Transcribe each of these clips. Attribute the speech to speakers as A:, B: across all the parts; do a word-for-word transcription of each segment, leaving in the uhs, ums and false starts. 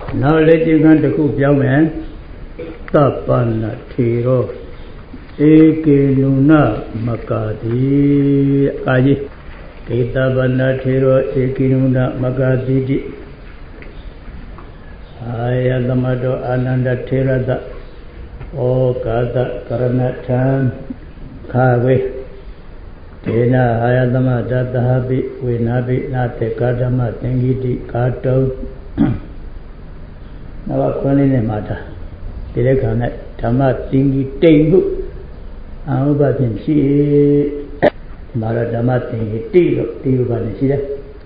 A: Now let you go to cook young man. Tapana Tiro Eke Nuna Makati Aji Kitabana Tiro Eke Nuna Makati Ayalamado Ananda Tirada O Kata Karanatan Kawe Tena Hayadama Datahabi Winabi Nate Kadama Tengiti Kato Navakwani Mata Direkana Tama Tingi Tengu Anubatin Si Maradama Tingi Tigo Tiuban Sida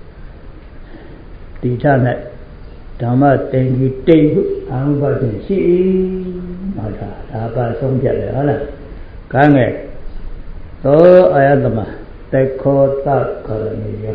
A: Titana Tama Tingi Tengu Anubatin Si Mata Tapa Songjale Hala Kange To Ayadama Teko Tak Karaniya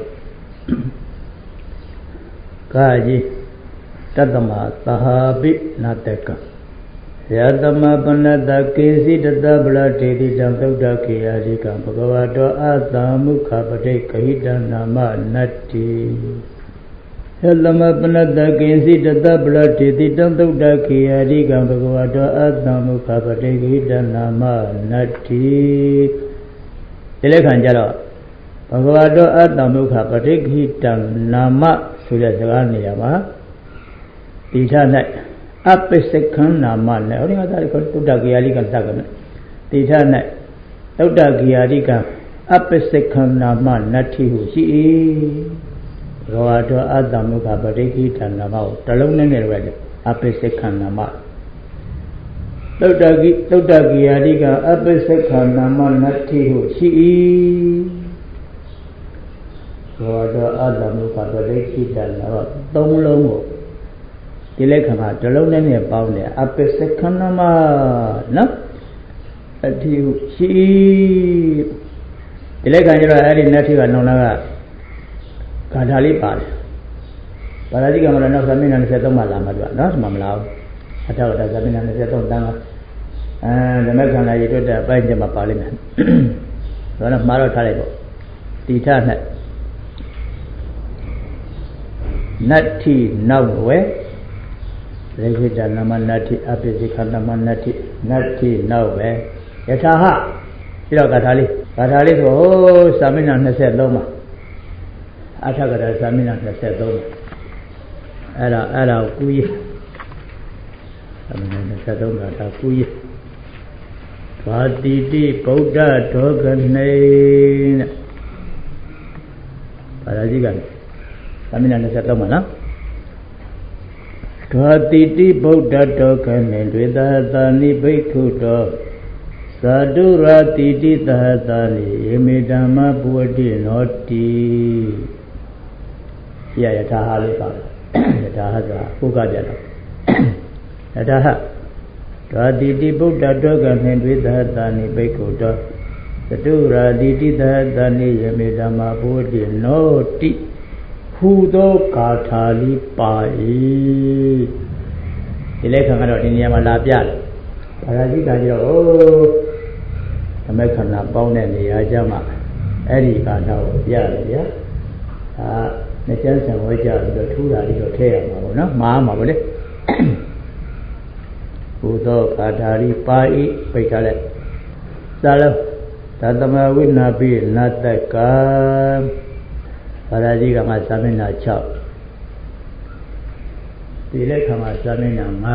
A: Kaji Tadama Tahabi Nateka Yadama Panada Kesi Tadabla Tedi Jambuda Kiyadika Bhagavato Adamu Kapate Kahita Nama Nati Yadama Panada Kesi Tadabla Tedi Jambuda Kiyadika Bhagavato Adamu Kapate Kahita Nama Nati Telekanjaro Bhagavato Adamu Kapate Kahita Nama Surya Saganiyama Tita Nat Apisekan Nama Only other Tudagiyalika Sagan Tita Nat Tudagiyalika Apisekan Nama Nati Husi Roato Adamuka Badiki Nama Talona Nerved Apisekan Nama Tudagi Tudagiyalika Apisekan Nama Nati Husi Roato Adamuka Badiki Nama Tonglongo Dilekama, the lonely about there, up a second nama, no? At you see Dilekandra had in native and Nonaga Kadali Pal. Paradigamana Samin and Setoma Lamada, not Mamlao, Ataka Samin and Setom Danga, and the American I did the Benjamin Parliament. One of Maro Talibo, Tita Nati Nowhere. Rekita Namanati, Apisika Namanati, Nati Nowhere. Yataha, Hiro Katali, Katali, oh, Samina Nese Loma. Ataka Samina Nese Loma. Era, era, Kuyi. Samina Nese Loma, Kuyi. Fatiti, Buddha, Togan, Paradigan. Samina Nese Loma, no? Tati Buddha token with the Tani Bikuto Sadura Titi Tahatani Emidama Budi Noti Yatahalipa Yatahaza Ukajana Yataha Tati Buddha token with the Tani Bikuto Sadura Titi Tahatani Emidama Budi Noti Hudo Katali Pai Elecamado in Yamalabia Paradiga, oh, American Bone and the Ajama Eddie Kano, yeah, ah, the Jensen Waja, the two little tail, no, Mamma, will it? Hudo Katali Pai, Picale Salo Tadama will not be not the car. Paradiga Masamina Chop. Dilekama Samina Ma.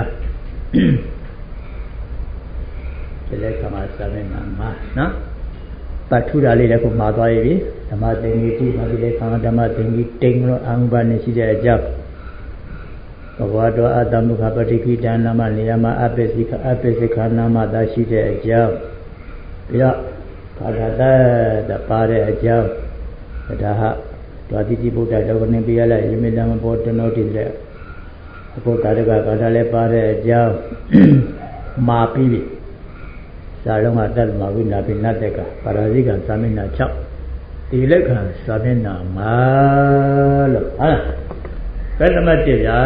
A: Dilekama Samina Ma. No? But two days ago, Madai, the Matingi, Madilekama, the Matingi, Tingo, Angbanisi, the Jap. Wado Adamu Kapatiki, Danama, Niama, Apesika, Apesika, Nama, Dashi, the Jap. Yeah, Kadada, the Pare, Jap. The Tati Buddha Doganibiala, Yamidam Bota notice there. Kotaraga Kadale Pare Jam Mapi Saloma Dalma Wina Pinateka, Paradiga Samina Chap, Tileka Samina Malo. Ah, Petamatia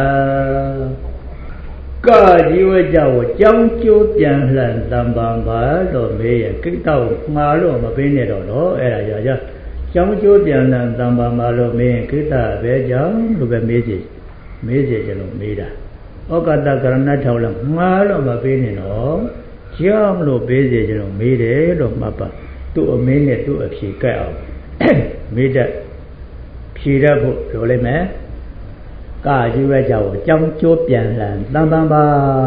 A: God, you were Jaw, Jam Chu, Pianlan, Dambamba, Lome, Kitao, Malo, Mapinero, Era. Jam Chu, Pianlan, Dambamba, Lome, Kita, Vejam, Luga Mesi, Mesi, Meda. Okata karana taula ngalo mabini no jam lo bezi jero mede lo mapa tu amene tu apsi kai ao mede phi ra phu lo lai me ka ji we jawo chong chio pian lan tam tam ba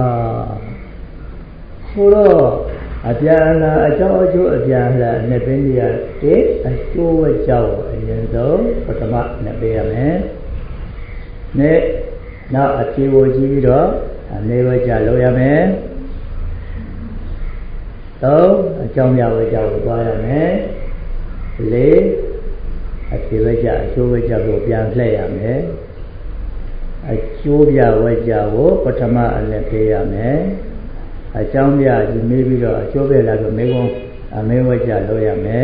A: so lo a pian la a chong a chio a pian la ne pin dia te a chio we jawo ayen so patama ne pe ya me ne now a chi wo ji bi do a ne we ja lo ya me so a chong ya we ja wo twa ya me le a chi we ja a chio we ja ko pian hlai ya me a chio bya we ja wo patama a ne pe ya me a chong bya ji me bi do a chio be la ko me kon a me we ja lo ya me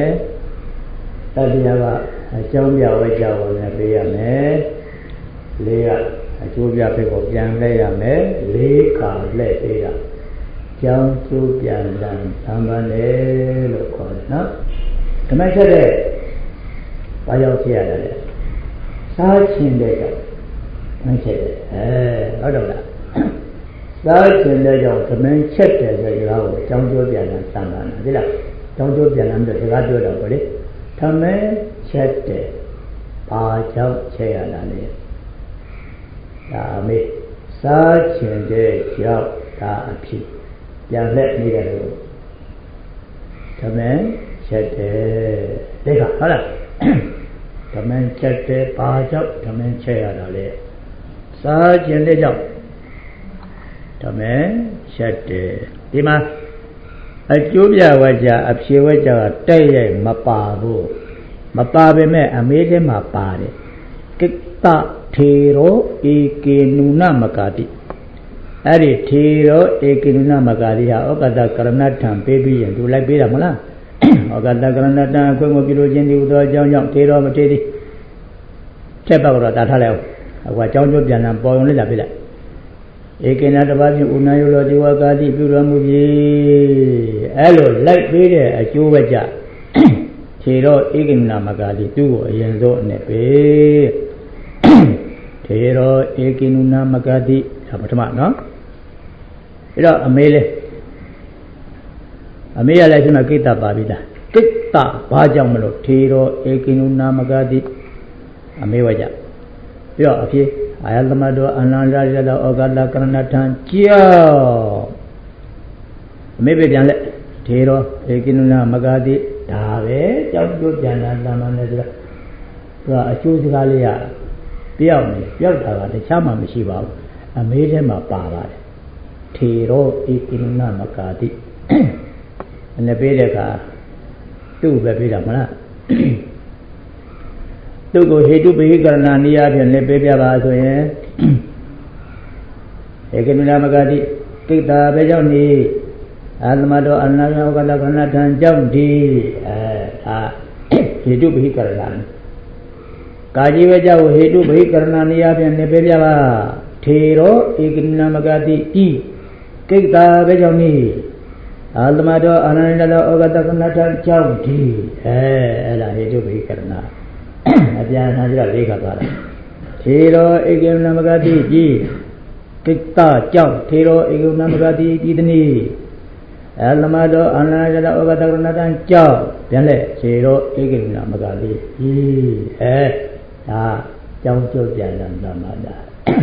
A: ta dia ba a chong bya we ja wo ne pe ya me le ya a chio bya pe ko pian hlai ya me le ka hlai pe ya chong chio pian lan tham ban le lo kho de noဓမ္မချက်တဲ့ဘာကြောင့်ဖြစ်ရတာလဲစားခြင်းတဲ့ကြောင့်ဓမ္မချက်တဲ့အဲဟုတ်တော့လားစားခြင်းတဲ့ကြောင့်ဓမ္မချက်တဲ့ဆိုကြတော့အကြောင်းကျိုးပြန်လာသံပါလားဒီလားအကြောင်းကျိုးပြန်လာပြီးတော့စကားပြောတော့ဗောလေဓမ္မချက်တဲ့ဘာကြောင့်ချက်ရတာလဲဒါအမေစားခြင်းတဲ့ကြောင့်ဒါအဖြစ်ပြန်လက်နေတယ်လို့ဓမ္မချက်တဲ့ဒီကဟုတ်လားဓမ္မချက်တဲ့ဘာကြောင့်ဓမ္မချက်ရတာလဲစားခြင်းတဲ့ကြောင့်ဓမ္မချက်တဲ့ဒီမှာအကျိုးပြဝကြအဖြေဝကြကတဲ့ရဲ့မပါဘူးမပါပေမဲ့အမေးထဲမှာပါတယ်ကိတ္တထေရောဧကေနုနမကာတိအဲ့ဒီထေရောဧကေနုနမကာတိဟာဩကတကရဏထံပေးပြီးရင်သူလိုက်ပေးတာမလားဩကတကရဏထံအခွင့်ကိုပြုလို့ခြင်းဒီဥသောအကြောင်းကြောင့်ထေရောမထေသည်ချက်ပတ်တော့တာထားလိုက်အောင်အခုအကြောင်းကျိုးပြန်လာပေါ်ရုံလေးလာပြလိုက်ဧကေနတပါးဖြင့်ဥနာယလောဒီဝကာတိပြုတော်မူပြီအဲ့လိုလိုက်ပေးတဲ့အကျိုးပဲကြထေရောဧကေနုနမကာတိသူ့ကိုအရင်ဆုံးအနေပေးထေရောဧကေနုနမကာတိဒါပထမနော်အဲ့တော့အမေလေးအမေရလည်းဒီမှာကိတ္တပါပြီလားကိတ္တဘာကြောင့်မလို့ထေရောဧကေနုနမကာတိအမေဝကြပြီးတော့အဖြစ်အာယသမတောအနန္တရတဩဃတကရဏထံကြောင့်အမေပဲပြန်လက်ထေရောဧကေနုနမကာတိဒါပဲကြောင့်ပြောပြန်လာတာမှလည်းဆိုတော့သူကအကျိုးစကားလေးရပြောက်နေပြောက်တာကတခြားမှမရှိပါဘူးအမေးထဲမှာပါပါတယ်ထေရောဧကေနုနမကာတိအနေပေးတဲ့အခါသူ့ပဲပေးတာမလားသူ့ကိုဟေတုပဟိကရဏနိယဖြင့်လည်းပေးပြပါဆိုရင်ဧကေနုနမကာတိကိတ္တာပဲကြောင့်နေအာသမတောအနန္တဩဃတကရဏထံကြောင့်ဒီအဲဒါဟေတုပဟိကရဏကာကြီးပဲကြောင့်ဟေတုပဟိကရဏနိယဖြင့်လည်းပေးပြပါထေရောဧကေနုနမကာတိဤကိတ္တာပဲကြောင့်နေအာသမတောအနန္တဩဃတကရဏထံကြောင့်ဒီအဲအဲ့ဒါဟေတုပဟိကရဏအပြန်အလှန်ကြတော့လေးခါသွားတာထေရောဧကေနုနမကာတိကြီးကိတ္တကြောင့်ထေရောဧကေနုနမကာတိဤတနည်းအလမတောအနန္တဩဃတကရဏတံကြောင့်ပြန်လေထေရောဧကေနုနမကာတိဤအဲဒါကြောင်းကျုပ်ပြန်လာသမ္မာတာ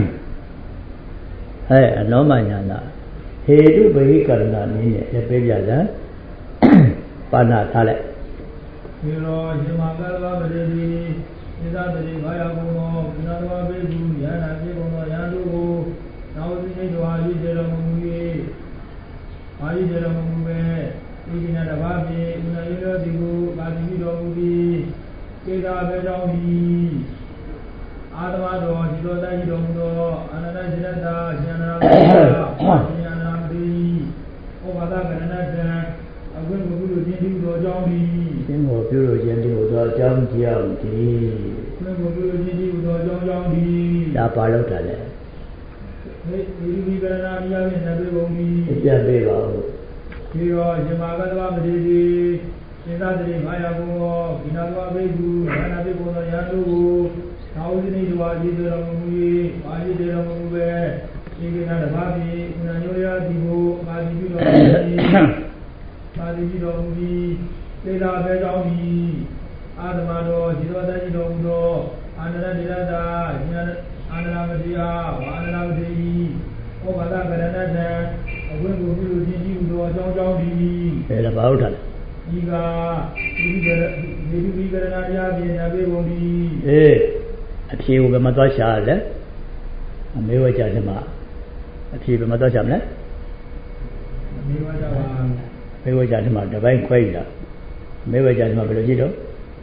A: ဟဲ့အနောမညာနာဟေတုပဟိကရဏနည်းနဲ့ပြပြကြတယ်ပါဏထားလိုက်
B: ေရောရှင်မကသဗ္ဗတေတိဣဇာတိဘာယကုသောဘုရားတော်ဘေကုယန္တာပြေကုန်သောယန္တုကိုသာဝတိနေတော်အာရိတေတော်မူ၏အာရိတေတော်မူပဲဤကိနတဘာဖြင့်ဥနာယောတိကိုပါတိတော်မူသည်ကေသာဘေကြောင့်သည်အာတမတော်ဒီတော်တိုက်တော်မူသောအနန္တစိတ္တရှင်နာမရှင်နာမတိဩဘာဒကရဏတံအခွင့်ကိုပြုလို့ခြင်းဒီတော်ကြောင့်သည်
A: သင်ကိုပြုလို့ခြင်းဒီတော်အကြောင်းကြောင့်ဒီ
B: ခွင့်ကိုပြုလို့ခြင်းဒီတော်ကြောင့်ကြောင့်သည်
A: ဒါပါလို့တာလေ
B: ဒီဒီကရဏနိယဖြင့်နေပုံသည်
A: ပြတ်ပေးပါဦး
B: ဒီရောရှင်မာကသဝမတိတိရှင်သာတိဘာယဘောကိနာသောဘေကုယန္နာဘေကုသောယန္တုကိုသာဝတိနေတော်အာရိတေတော်မူ၏အာရိတေတော်မူပဲဧကေနတဘာတိဥဏယောယတိကိုပါတိပြုတော်မူသည်ပါတိပြုတော်မူသည်သေသာပဲကြောင်းသည်အာသမတော်ဇီတော်တတ်တော်မူသောအာနန္ဒဒေရတာဉာဏအာနန္ဒမတိယဝါနန္ဒမတိဩဘာဒကရဏတံအဝိကိုပြုလို့ခြင်းရှိသောအကြောင်းကြောင့်သည်
A: အဲဒါဘာဟုတ်တယ်
B: ဒီကဒီကဒီဒီကရဏတရားပြင်ရပေကုန်သည်
A: အေးအဖြေကိုဘယ်မှာသွားရှာလဲအမေဝကြတယ်မှာအဖြေဘယ်မှာသွားရှာမလဲ
B: အမေဝကြပါ
A: မေဝကြတယ်မှာတပိုင်းခွဲယူတာမေဝကြတယ်မှာဘယ်လိုရှိတော့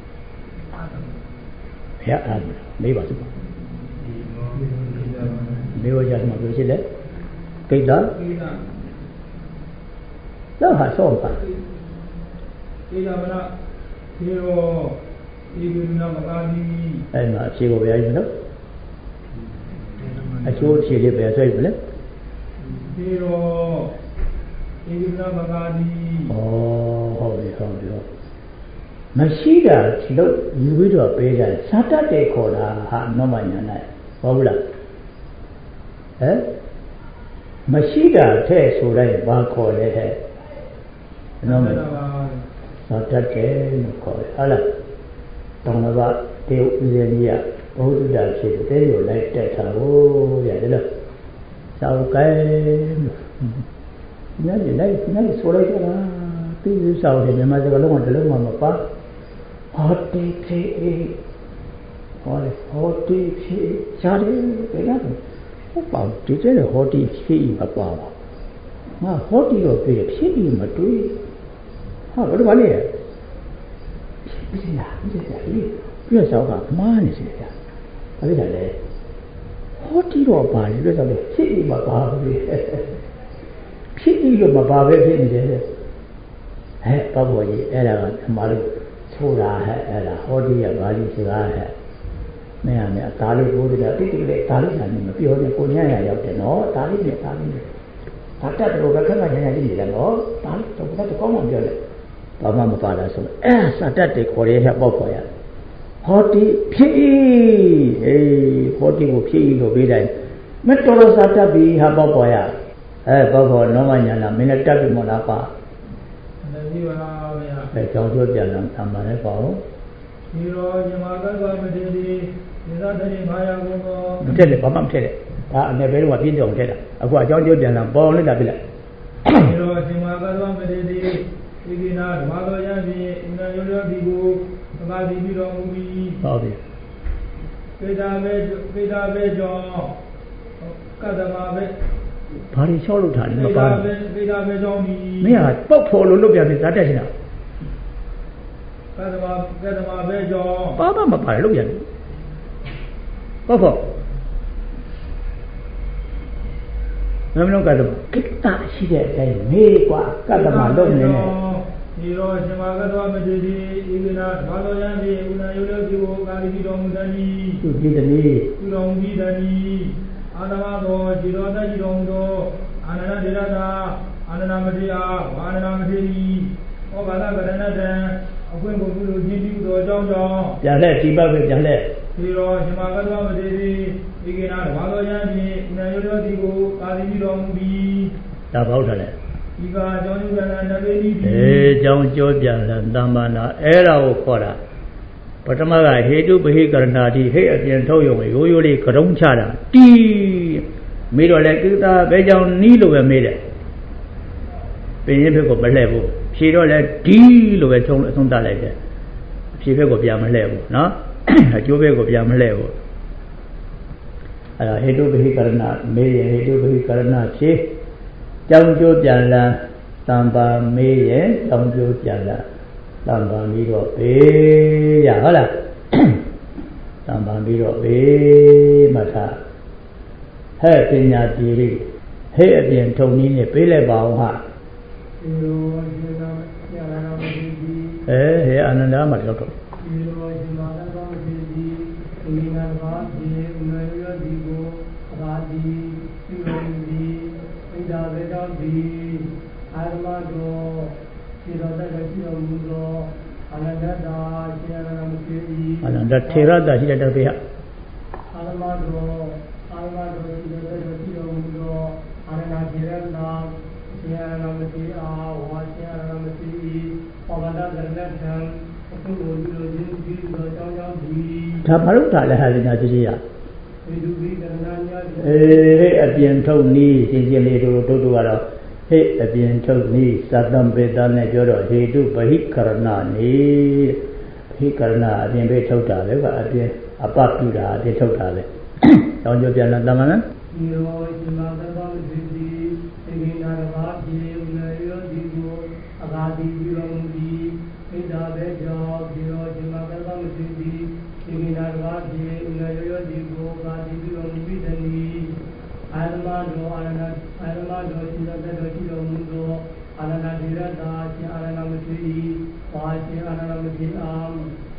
A: ဘုရားအားမေးပါစို့မေဝကြတယ်မှာဘယ်လိုရှိလဲကိတ္တတော့ဟာဆောပါ
B: ဒီကမလားဒီရောဒီကုဏမကာတိ
A: အဲ့မှာအဖြေကိုဘယ်ရည်မလို့အချိုးဖြေလေးပဲဆွဲပြီလေ
B: ဒီရောဒီကုဏမကာတိ
A: ဩဟုတ်ပြီဟုတ်ပြီမရှိတာလို့ယူပြီးတော့ပေးတာစာတတ်တယ်ခေါ်တာဟာနောမညာနိုင်ဟုတ်ဘူးလားဟမ်မရှိတာတဲ့ဆိုတိုင်းဘာခေါ်လဲတဲ့နောမစာတတ်တယ်လို့ခေါ်တယ်ဟုတ်လားတောင်ဘတေဥဇေနီယဘုဒ္ဓတာဖြစ်တဲ့လိုလိုက်တက်တာကိုရတယ်လို့သာဝကဲညနေလိုက်ညနေဆိုလိုက်တာပြီးပြီးစောက်တယ်မြန်မာစကားလုံးကတလုံးမှမပါဟောတိခေဟောလေဟောတိခေရှားတယ်ဘယ်တော့ဟုတ်ပါဒီကျဲဟောတိခေမပါပါငါဟောတိတော့ပြေဖြစ်ပြီးမတွေ့ဟာဘယ်လိုပါလဲဖြစ်နေတာဖြစ်နေတာလေပြည့်စောက်ကမှားနေစီတယ်ဘာဖြစ်လဲဟောတိတော့ပါလေပြည့်စောက်လေဖြစ်ပြီးမပါဘူးဖြစ်ပြီးလို့မပါပဲဖြစ်နေတယ်ဟဲ့ပေါ့ဘောကြီးအဲ့ဒါကမလို့ဆိုတာဟဲ့အဲ့ဒါဟောတိရဘာလို့စကားဟဲ့မင်းကလည်းဒါလေးဘုရားတိတိကလေးဒါလေးသာမပြောနဲ့ကိုညံ့ရရောက်တယ်နော်ဒါလေးနဲ့ဒါလေးနဲ့ဒါတက်တော့ဘယ်ခက်ခက်ညံ့ရနေတယ်နော်ဒါလေးတော့ဘယ်တော့ကောင်းမှပြောလိုက်ဘာမှမပါလားဆိုအဲစာတတ်တယ်ခေါ်ရဲဟဲ့ပေါ့ခေါ်ရဟောတိဖြစ်အေးဟောတိကိုဖြစ်လို့ပေးတိုင်းမတော်တော်စာတတ်ပြီဟာပေါ့ခေါ်ရအဲပေါ့ခေါ်နောမညာနာမင်းလည်းတက်ပြီမလားပါ
B: ဒီပါဗျာ
A: အဲကြောင်းပြောပြန်လာသံပါလဲပေါ့
B: ဒီရောဇမကသမတေတိဒီသာတရိဘာယကုသော
A: မထက်လေဘာမှမထက်လေဒါအနေပဲတော့ပြင်းကြောင်ထက်တာအခုအကြောင်းပြောပြန်လာပေါ်လိုက်တာပြလိုက်
B: ဒီရောဇမကသမတေတိဧကိနာဓမ္မတော်ယံဖြင့်ဥနာယောယောတိကိုသဘာတိပြီးတော်မူပြီး
A: ဟုတ်ပြီ
B: ပေတာပဲပေတာပဲကြောင့်ကတ္တမပဲ
A: ဘာတွေလျှောက်လို့ထားတယ်မပါ
B: ဘူးပေတာပဲကြောင့်ဒီ
A: မင်းကပုတ်ဖော်လို့လုပ်ပြန်ပြီဇာတက်နေတာ
B: ကတ္တမကတ္တမပဲကြောင့်
A: ဘာမှမပါလို့လုပ်ပြန်ပြီပုတ်ဖော်မင်းတို့ကတ္တမကိတ္တရှိတဲ့အတိုင်းမေးกว่ากတ္တမလုပ်နေတယ်
B: ဒီရောရှင်မကတ္တမတေတိဧကိနာဘာတော်ယံဖြင့်ဥနာယောယောတိကိုကာလိတော်မူတည်း
A: သူဒီတည်း
B: သူတော်မူပြီးတည်းအာတမသောဇီတော်တတ်ကြီးတော်မူသောအာနန္ဒဒေရတာအာနန္ဒမတိယဝါနန္ဒမတိဩဘာဒကရဏတံအခွင့်ကိုပြုလို့ခြင်းပြုသောအကြောင်းကြောင့်
A: ပြန်လက်ဒီပတ်ပဲပြန်လက်
B: ဒီရောရှင်မကတ္တမတေတိဧကိနာဘာတော်ယံဖြင့်ဥနာယောယောတိကိုကာလိတော်မူပြီး
A: ဒါဘောက်တယ်လေ
B: ဒီကအကြောင်းကျပြန်လာနဘေတိ
A: အေးအကြောင်းကျပြန်လာတမ္မာနာအဲ့ဒါကိုခေါ်တာပထမကဟေတုပဟိကရဏာတိဟိအပြင်ထုတ်ရုံရိုးရိုးလေးကရုံးချတာတီးမေးတော့လေကိတ္တဘဲကြောင့်နီးလို့ပဲမေးတယ်ပင်ရင်ဘက်ကိုမလှည့်ဘူးဖြေတော့လေဒီလို့ပဲချုံအဆုံးတတ်လိုက်တယ်ဖြေဘက်ကိုပြန်မလှည့်ဘူးနော်အကျိုးဘက်ကိုပြန်မလှည့်ဘူးအဲ့ဒါဟေတုပဟိကရဏမေးရင်ဟေတုပဟိကရဏဖြေကြောင်းကျိုးပြန်လာတံပါမေးရင်ကြောင်းကျိုးပြန်လာတံပါပြီးတော့ပေးရဟုတ်လားတံပါပြီးတော့ပေးမှသာဟဲ့ပညာတိရိဟဲ့အပြင်ထုံနည်းနဲ့ပေးလိုက်ပါအောင်ဟာ
B: ဒီလိုရှင်သာဆရာတော်မရှိသည်
A: အဲဟဲ့အာနန္ဒာမှာတော့
B: ဒီလိုရှင်သာတော်မရှိသည်ဒီနာဘာဒီဥနယောဒီကိုအာဒီပြုလို့ဒီဣဒာဝေတော်ဒီအာရမတော်ဒီတော်တက်ရှိတော်မူသောအာနန္ဒတာရှင်ရဏမရှိသည်
A: အာနန္ဒထေရတာရှိတဲ့တပည့်ဟာ
B: အာရမတော်အာရမတော်ဒီတော်တက်ရှိတော်မူသောမရှိအားဝါရှင်အရဏမရှိပဝဒသရဏထံအခုလိုဒီလိုချင်းဒီလိုကြောင်းကြောင်းဒီ
A: ဒါဘာလို့ထားလဲဟာဒီနာကြည့်ရ
B: ဒီလူကြီးကရဏညာ
A: အေးဟဲ့အပြင်ထုတ်နီးရှင်းရှင်းလေးတို့တို့တို့ကတော့ဟဲ့အပြင်ထုတ်နီးသတ္တံပေတနဲ့ပြောတော့ဟေတုပဟိကရဏနေပဟိကရဏအပြင်ပဲထုတ်တာပဲကအပြင်အပပြုတာအပြင်ထုတ်တာပဲတောင်းကြပြန်လာတမန်နော်
B: ဒီရောဒီမှာကတော့ဒီဒီဒီနာရဘာဒီနေရောဒီကိုအဂါဒီပြုတော်မူပြီးဣဒာဘေကြောင့်ဒီရောဒီမှာကတော့ဒီဒီဒီနာရဘာဒီနေရောဒီကိုအဂါဒီပြုတော်မူပြီးတည်းအာရမတော်အာရဏအာရမတော်ရှိတဲ့တော်ရှိတော်မူသောအာရဏဒီရတာရှင်အာရဏမရှိပါရှင်အာရဏမရှိအောင်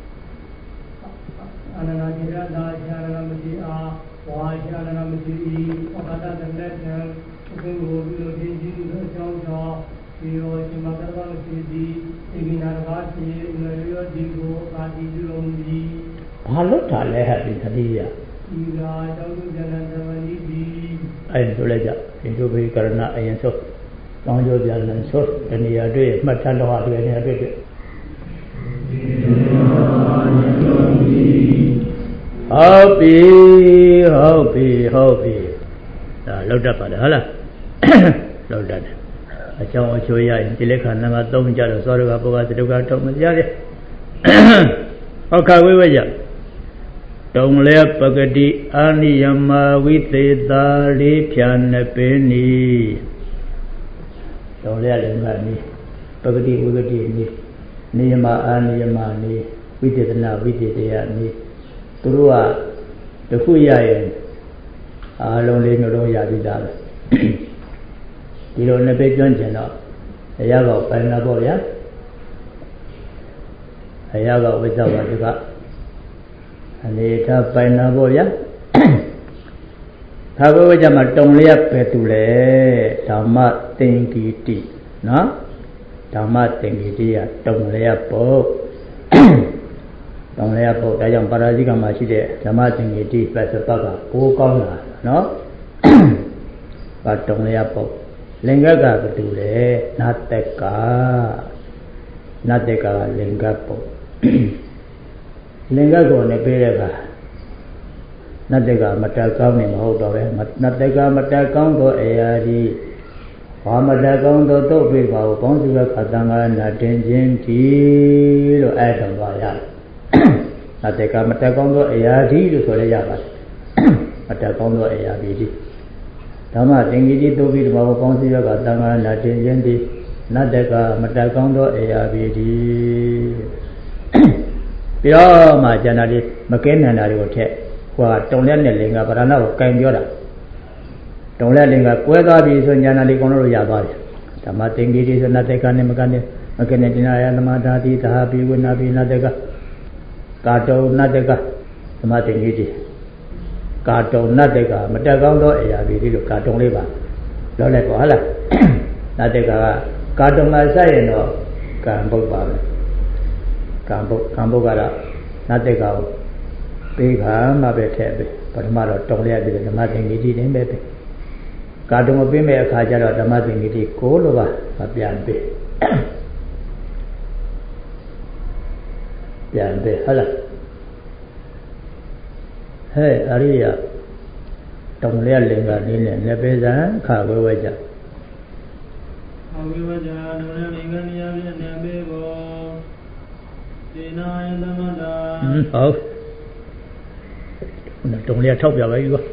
B: အာရဏဒီရတာရှင်အာရဏမရှိအားဝါရှင်အာရဏမရှိပပဒတလက်ထံအခုလိုဒီလိုဒီဒီလိုအကြောင်းကြောင့်ဒီရောရှင်မကရဏမရှိသည်ဒီကိနာဘာရှိဥရရောဒီကိုအာတိပြုတော်မူသည်
A: ဘာလို့တာလဲဟာဒီသတိရ
B: ဒီရာတောင်းကျန်တဲ့သမဏိဒီ
A: အဲ့ဒါဆိုလိုက်ကြဒီတို့ဘေကရဏအရင်ဆုံးတောင်းကြပြန်လန်ဆိုတဏှာတွေ့မှတ်ထတော့ဟာတွေ့နေရာတွေ့တွေ့ဟုတ်ပြီဟုတ်ပြီဟုတ်ပြီဒါလောက်တတ်ပါတယ်ဟုတ်လားလောက်တတ်တယ်အကြောင်းအချိုးရရင်ဒီလက်ခဏမှာသုံးကြတော့သောရကပုဂ္ဂသတုကထုတ်မကြတယ်ဟုတ်ခါဝိဝဲကြတုံလဲပဂတိအာနိယမဝိသေသာလေးဖြာနပေနီတုံလဲလည်းငါနီပဂတိဝိဂတိနီနိယမအာနိယမနီဝိသေသနာဝိသေတယနီသူတို့ကတခုရရင်အားလုံးလေးနှလုံးရပြီးသားပဲဒီလိုနှစ်ပဲကျွမ်းကျင်တော့အရာကပိုင်လာပေါ့ဗျာအရာကဝိဇ္ဇဝါဒကအနေထားပိုင်လာပေါ့ဗျာသာဝဝကြမှာတုံလျက်ပဲသူလေဓမ္မသင်္ကီတိနော်ဓမ္မသင်္ကီတိကတုံလျက်ပေါ့တောင်းလဲပုတ်ဒါကြောင့်ပါရာဇိကမှာရှိတဲ့ဓမ္မသင်္ကေတိပတ်စပတ်ကကိုးကောင်းတာနော်ပါတောင်းလဲပုတ်လင်္ကကဘတူလေနတ်တက်ကနတ်တက်ကလင်္ကပုတ်လင်္ကကိုနေပေးတဲ့ကနတ်တက်ကမတက်ကောင်းနေမဟုတ်တော့ပဲနတ်တက်ကမတက်ကောင်းတော့အရာဒီဘာမတက်ကောင်းတော့တုတ်ပေးပါဘူးကောင်းစုကခတန်ကနာတင်ခြင်းဒီလို့အဲ့တော့ပါရတယ်အတ္တကမတက်ကောင်းသောအရာဒီလို့ဆိုရရပါတယ်မတက်ကောင်းသောအရာဒီဓမ္မသင်္ကေတိတိုးပြီးဓမ္မဘောပေါင်းစည်းရကသံဃာနာတင်ခြင်းဒီနတ္တကမတက်ကောင်းသောအရာဒီပြီးတော့မှကျန်တာဒီမကဲနန္တာတွေကိုထက်ဟိုကတုံလက်နဲ့လင်္ကာဗရဏကိုကင်ပြောတာတုံလက်လင်္ကာကွဲသွားပြီဆိုညာနာလေးကောင်းလို့ရသွားတယ်ဓမ္မသင်္ကေတိဆိုနတ္တကနဲ့မကနဲ့မကနဲ့တင်နာယသမဓာတိသာပိဝိနာပိနတ္တကကာတုံနတ္တကသမသင်္ကေတိကာတုံနတ္တကမတက်ကောင်းသောအရာတွေဒီလိုကာတုံလေးပါလောက်လိုက်ပါဟုတ်လားနတ္တကကာတုံမှာဆက်ရင်တော့ကံဘုတ်ပါပဲကံဘုတ်ကံဘုတ်ကတော့နတ္တကကိုပေးခါမှပဲထည့်ပဲပထမတော့တုံလေးရပြီးဓမ္မသင်္ကေတိတင်ပဲပဲကာတုံကိုပေးမဲ့အခါကျတော့ဓမ္မသင်္ကေတိကိုလိုပါပြန်ပေးပြန်ပေးဟုတ်လားဟဲ့အရိယတုံလျက်လင်္ကာနည်းနဲ့လက်ပေးစံခဝဲဝဲကြ
B: ခဝဲဝဲကြတုံလျက်လင်္ကာနည်းဖြင့်နေပေးဖို့စေနာယသမတ္တာ
A: ဟုတ်တုံလျက်ထောက်ပြပါပြီကွာ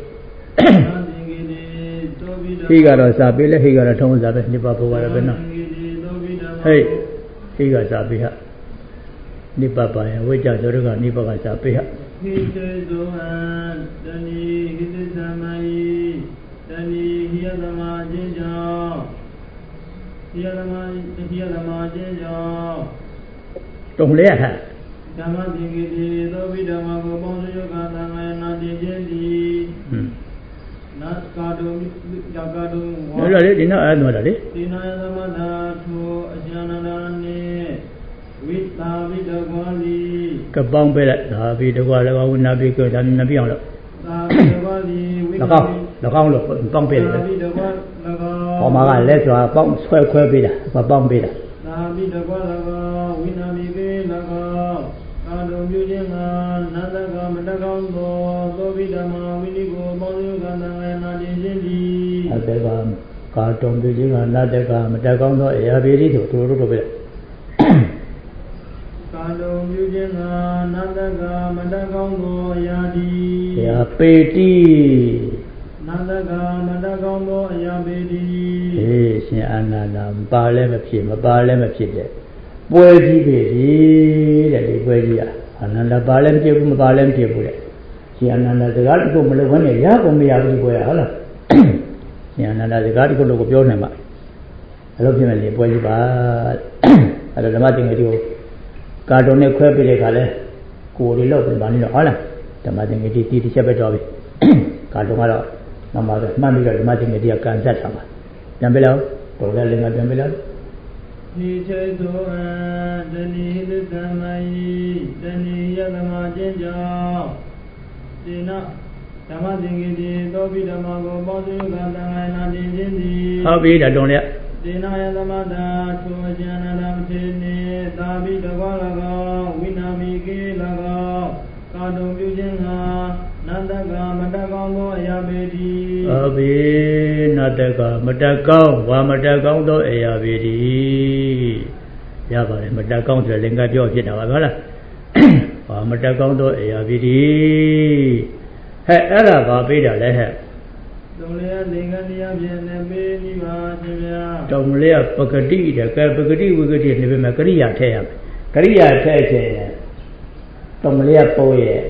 A: ဟိကတော့စာပေးလဲဟိကတော့ထုံးစာပဲနိဗ္ဗာန်ဘုရားပဲနော်ဟဲ့ဟိကစာပေးဟာနိဗ္ဗာန်ပါယဝိကြသောရကနိဗ္ဗာန်စာပေးဟာ
B: ဟိတေဇောဟံတဏိဟိတသမယိတဏိဟိယသမအခြင်းကြောင့်ဟိယသမဟိယသမအခြင်းကြောင့်
A: တုံလျက်ဟာ
B: ဓမ္မသင်္ကေတိသောဘိဓမ္မာကိုပေါင်းစယောကသံဃာနာတိခြင်းသည်နတ်ကာတုံယကာတုံ
A: ဝါလေဒီနောက်အဲ့တော့လေ
B: ဒီနာယသမသာထိုအကျဉ်းနာနေဝိတာဝိတကွာလီ
A: ကပောင်းပေးလိုက်ဒါပြီးတကွာလည်းဝနာပြီးကြောဒါနပြအောင်လို့
B: သာဝိတကွာလီဝိ
A: ၎င်း၎င်းလို့ပေါင်းပေးလိုက်
B: သာဝိတကွာ၎င်း
A: ဟောမှာကလက်စွာပေါင်းဆွဲခွဲပေးတာဘာပေါင်းပေးတာ
B: သာဘိတကွာလကဝိနာမိကေလကကာတုံပြုခြင်းကနန္တကမတကောင်းသောသောဘိဓမ္မာဝိနိကိုပေါင်းစုကံတန်ငယ်နာတင်ခြင်းသည်
A: အတေကကာတုံပြုခြင်းကနန္တကမတကောင်းသောအရာပေတိတို့တို့တို့ပဲ
B: ကာတုံပြုခြင်းကနန္တကမတကောင်းသောအရာသည်
A: အရာပေတိ
B: နန္တကမတကောင်းသောအရာပေတိ
A: အေးရှင်အာနန္ဒာမပါလဲမဖြစ်မပါလဲမဖြစ်တဲ့ပွဲကြီးပေတိတဲ့ဒီပွဲကြီးอ่ะအာနန္ဒာပါလဲမဖြစ်ဘူးမပါလဲမဖြစ်ဘူးတဲ့ရှင်အာနန္ဒာစကားတခုမလုပ်ဘဲနဲ့ရကုန်မရဘူးဒီပွဲဟုတ်လားရှင်အာနန္ဒာစကားတခုလို့ကိုပြောနိုင်မှာအဲ့လိုဖြစ်နေလေပွဲကြီးပါအဲ့တော့ဓမ္မသင်္ကေတကိုကာတွန်နဲ့ခွဲပေးတဲ့ခါလဲကိုယ်လေးလောက်ပြန်ပါနေတော့ဟုတ်လားဓမ္မသင်္ကေတတီးတစ်ချက်ပဲတော့ပြီကာတွန်ကတော့မမပဲမှတ်ပြီးတော့ဓမ္မသင်္ကေတကကန်ဆက်ထားမှာပြန်ပြလောက်တော်လည်းလည်းပြန်ပြလောက်
B: ဒီချေသောတဏိသတ္တမယိတဏိယသမချင်းကြောင့်ဒီနာဓမ္မသင်္ကေတသောဘိဓမ္မာကိုပေါင်းစုကံတန်ငယ်နာတင်ခြင်းသည်
A: ဟုတ်ပြီဒါတွန်လည်း
B: ဒေနာယသမတာသောဉာဏနာမထေနေသာဘိတကွာလကောဝိနာမိကေလကောကာတုံပြုခြင်းကနန္တကမတကောင်းသောအရာပေတိ
A: ဟုတ်ပြီနန္တကမတကောင်းဝါမတကောင်းသောအရာပေတိရပါတယ်မတကောင်းဆိုလင်္ကာပြောဖြစ်တာပါဟုတ်လားဝါမတကောင်းသောအရာပေတိဟဲ့အဲ့ဒါဘာပေးတာလဲဟဲ့
B: တုံလျာသင်္ကတရားဖြင့်လည်းပေးနိဗ္ဗာန်ရှင်ဗျာ
A: တုံလျာပဂတိတဲ့ကဲပဂတိဝိဂတိနေပေမဲ့ကရိယာထည့်ရမယ်ကရိယာထည့်ခြင်းတုံလျာပိုးရဲ့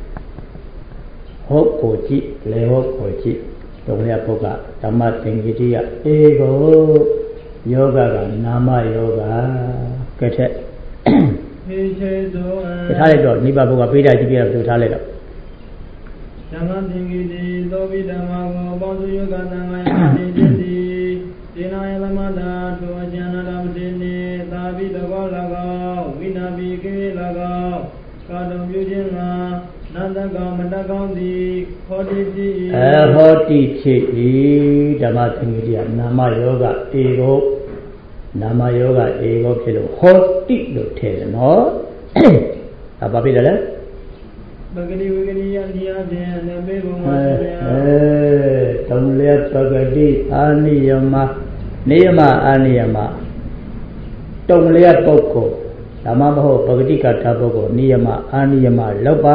A: ဟုတ်ကိုကြည့်လေဟုတ်ကိုကြည့်တုံလျာပုဂ္ဂဓမ္မသင်္ကေတယအေကိုယောဂကနာမယောဂကဲထက်
B: ဟေချေသော
A: ထားလိုက်တော့နိဗ္ဗာန်ပုဂ္ဂပေးတာကြည့်ပြတော့ထားလိုက်တော့
B: ဓမ္မသင်္ကေတသောဘိဓမ္မာကိုပေါင်းစုယောဂတန်ငယ်နာတင်ခြင်းသည်ဒေနာယသမတာသောဉာဏနာမထေနေသာဘိတကွာလကောဝိနာမိကေလကောကာတုံပြုခြင်းကနန္တကမတကောင်းသည်ဟောတိဖြစ်၏
A: အဲဟောတိဖြစ်၏ဓမ္မသင်္ကေတယနာမယောဂဧကိုနာမယောဂဧကိုဖြစ်လို့ဟောတိလို့ထည့်တယ်နော်ဒါဘာဖြစ်တယ်လဲ
B: ပဂတိဝိကရိယနိယဖြင့်လည်းပေးပုံပါဗျာ
A: အဲတုံလျပဂတိအာနိယမနိယမအာနိယမတုံလျပုဂ္ဂိုလ်ဒါမှမဟုတ်ပဂတိကထာပုဂ္ဂိုလ်နိယမအာနိယမလောက်ပါ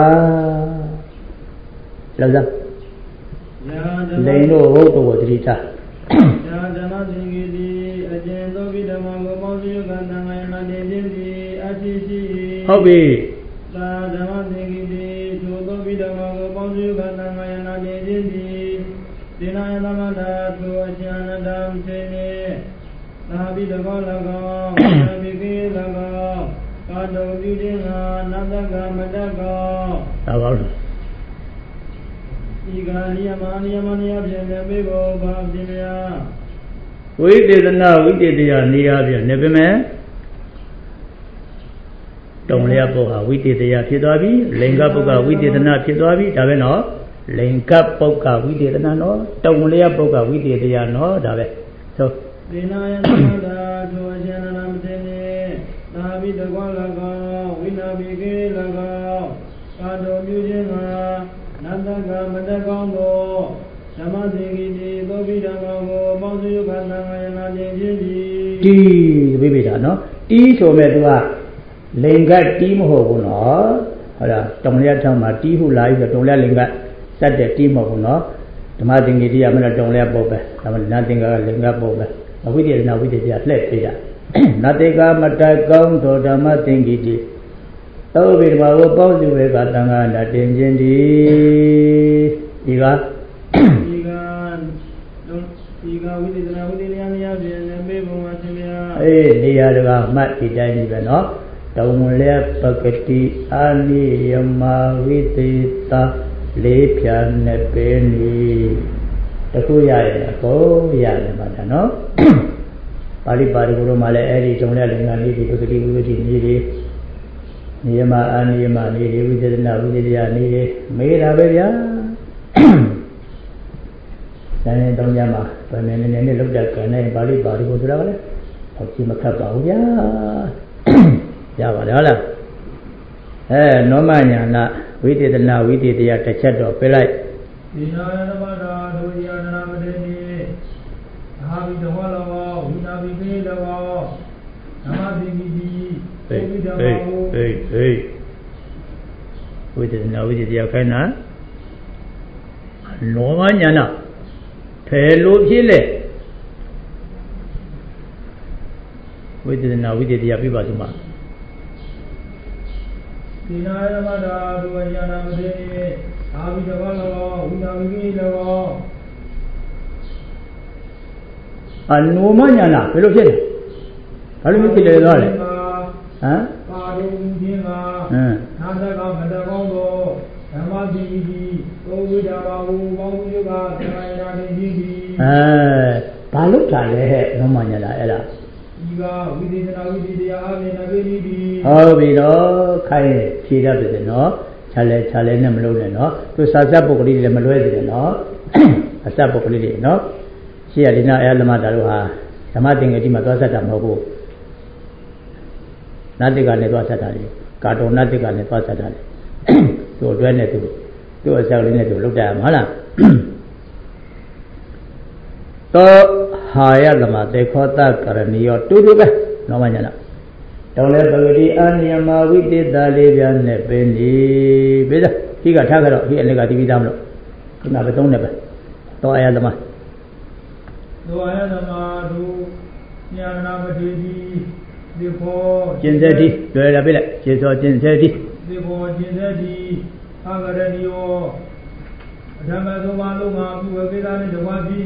A: လောက်စားလိန်တို့ဟုတ်တော့တတိထား
B: ဒါဓမ္မသင်္ကေတအကျဉ်သောဘိဓမ္မာကိုပေါင်းစုကံတန်ငယ်နာတင်ခြင်းသည်အရှိရှိ
A: ဟုတ်ပြီ
B: သာဓမ္မသင်္ကေတထိုသောဘိဓမ္မာကိုပေါင်းစုကံတန်ငယ်နာတင်ခြင်းသည်ဒေနာယသမတာသောအကျဉ်တံသေနေသာဘိတကောလကောဝိနာမိကေလကောကာတုံပြုခြင်းကနန္တကမတကော
A: ဒါပါလို့
B: ဤကနိယမနိယမနိယဖြင့်လည်းပေးဖို့ပါဖြင့်ဗျာ
A: ဝိသေသနာဝိသေတယနေရာဖြင့်နေပေမဲ့တုံလျပုဂ္ဂဝိသေတယဖြစ်သွားပြီလိင်္ဂပုဂ္ဂဝိသေသနာဖြစ်သွားပြီဒါပဲနော်လိင်္ဂပုဂ္ဂဝိသေသနာနော်တုံလျပုဂ္ဂဝိသေတယနော်ဒါပဲဆို
B: ဒေနာယသမတာသောအကျဉ်နာမတေနေသာဘိတကွာလကောဝိနာမိကေလကောကာတုံပြုခြင်းကနန္တကမတကောင်းသောဓမ္မသင်္ကေတသောဘိဓမ္မာကိုပေါင်းစုကံတန်ငယ်နာတင်ခြင်းသည်
A: တီးပြိပိတာနော်တီးဆိုမဲ့သူကလိင်္ဂတီးမဟုတ်ဘူးနော်ဟုတ်လားတုံလျထမ်းမှာတီးဟုလာပြီးတော့တုံလျလိင်္ဂစက်တဲ့တီးမဟုတ်ဘူးနော်ဓမ္မသင်္ကေတကမနဲ့တုံလျပုတ်ပဲဒါမှနာသင်္ကကလိင်္ဂပုတ်ပဲအဝိသေသနာဝိသေတယလှည့်ပေးတာနတေကမတကောင်းသောဓမ္မသင်္ကေတသောဘိဓမ္မာကိုပေါင်းစုဝေကတန်ခါနာတင်ခြင်းသည်ဒီက
B: ဒီကဒီကဝိသေသနာဝိသေတယနေရာဖြင့်လည်းပေးပုံပါရှင်ဗျာ
A: အေးနေရာတကာမှတ်ဒီတိုင်းကြီးပဲနော်တုံလျပဂတိအာနိယမဝိသေသလေးဖြာနဲ့ပဲနီတခုရရင်အကုန်ရတယ်မှာဒါနော်ပါဠိပါဠိကိုတော့မှလည်းအဲ့ဒီတုံလျလင်္ကာလေးဒီပဂတိဝိဂတိနေဒီနိယမအာနိယမနေဒီဝိသေသနာဝိသေတယနေဒီမေးတာပဲဗျာတိုင်းတောင်းကြမှာဗမာနေနေနဲ့လောက်တဲ့ကံနဲ့ပါဠိပါဠိကိုဆိုတာကလည်းဟောကြည့်မခတ်ပါဘူးဗျာရပါတယ်ဟုတ်လားအဲနောမညာနာဝိသေသနာဝိသေတရားတစ်ချက်တော့ပြလိုက်
B: ဒီနာယသမတာဒုတိယနာမတေနိအာဘိတဝါလောဝိနာဘိပေလောဓမ္မတိမိတိ
A: ဟေးဟေးဟေးဟေးဝိသေသနာဝိသေတရားခိုင်းတာနောမညာနာဖယ်လို့ဖြစ်လေဝိသေသနာဝိသေတရားပြပါစုမှာ
B: ဒီနာယသမတာဒုတိယနာမတေနိအာဘိတဝါလောဝိနာဘိပေလော
A: အနောမညာနာဘယ်လိုဖြစ်လဲဘာလို့ဖြစ်လဲတော့လဲဟမ်
B: ပါရုံချင်းကဟမ်နာသကမတကောင်းသောဓမ္မတိတိသောဝိဒါဘာဟုဘောင်းစုကသံဃာရာတိတိ
A: အဲဘာလို့ထားလဲဟဲ့နောမညာနာအဲ့ဒါ
B: ဒီကဝိသေသနာဝိသေတရားအပြင်နဗေနိတိ
A: ဟုတ်ပြီတော့ခိုင်းဖြေတတ်တယ်နော်ခြာလဲခြာလဲနဲ့မလုပ်နဲ့နော်သူစာစပ်ပုဂ္ဂလိတွေလည်းမလွဲသေးတယ်နော်အစပ်ပုဂ္ဂလိတွေနော်ရှိရဒီနာအဲလမတာတို့ဟာဓမ္မသင်္ကေတိမှာသွားဆက်တာမဟုတ်ဘူးနတ်တိကလည်းသွားဆက်တာလေကာတော်နတ်တိကလည်းသွားဆက်တာလေသူ့အတွဲနဲ့သူသူ့အဆောက်လေးနဲ့သူလုတ်တယ်မဟုတ်လားသောဟာယလမတေခောတကရဏီယောတူတူပဲနောမညာနာတောင်းလဲပဂတိအနိယမဝိတေတာလေးပြနဲ့ပဲနေပြီလားဒီကထားကြတော့ဒီအလကတိပိသားမလို့ခုနကသုံးနေပဲသောအာယလမ
B: သောအာယလမတို့ညာနာမတိတိဒီဘော
A: ကျင်စေတိတွေ့ရပြီလားခြေစောကျင်စေတိ
B: ဒီဘောကျင်စေတိအာဂရဏီယောအဓမ္မသုံးပါးလုံးမှာပြုဝေကိတာနဲ့တဝါပြီ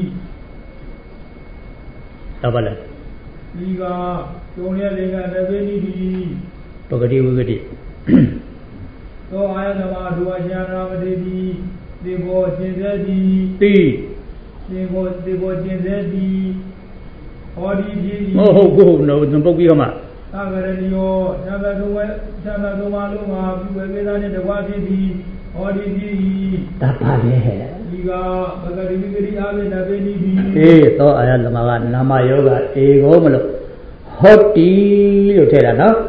A: သဘာလား
B: ဒီကကျုံရလေကတပိနိတိ
A: ပဂတိဝိဂတိ
B: သောအာယတမဒုဝညာနာမတိတိဒီဘောကျင်စေတိ
A: တိ
B: ဒီဘောဒီဘောကျင်စေတိဟောဒီပြီ
A: ဟုတ်ဟုတ်ကိုဟုတ်နော်ပုတ်ပြီးတော့မှ
B: အာဂရဏီယောသဗ္ဗသုဝေသဗ္ဗသုမာလုံးမှာပြုဝေကိတာနဲ့တဝါဖြစ်သည်ဟောဒီပြီ
A: တပါလေဟဲ့
B: ဒီကပဂတိဝိဂတိအဘိနပိနိတိ
A: အေးသောအာယလမကနာမယောဂအေကိုမလို့ဟုတ်တီလို့ထည့်တာနော်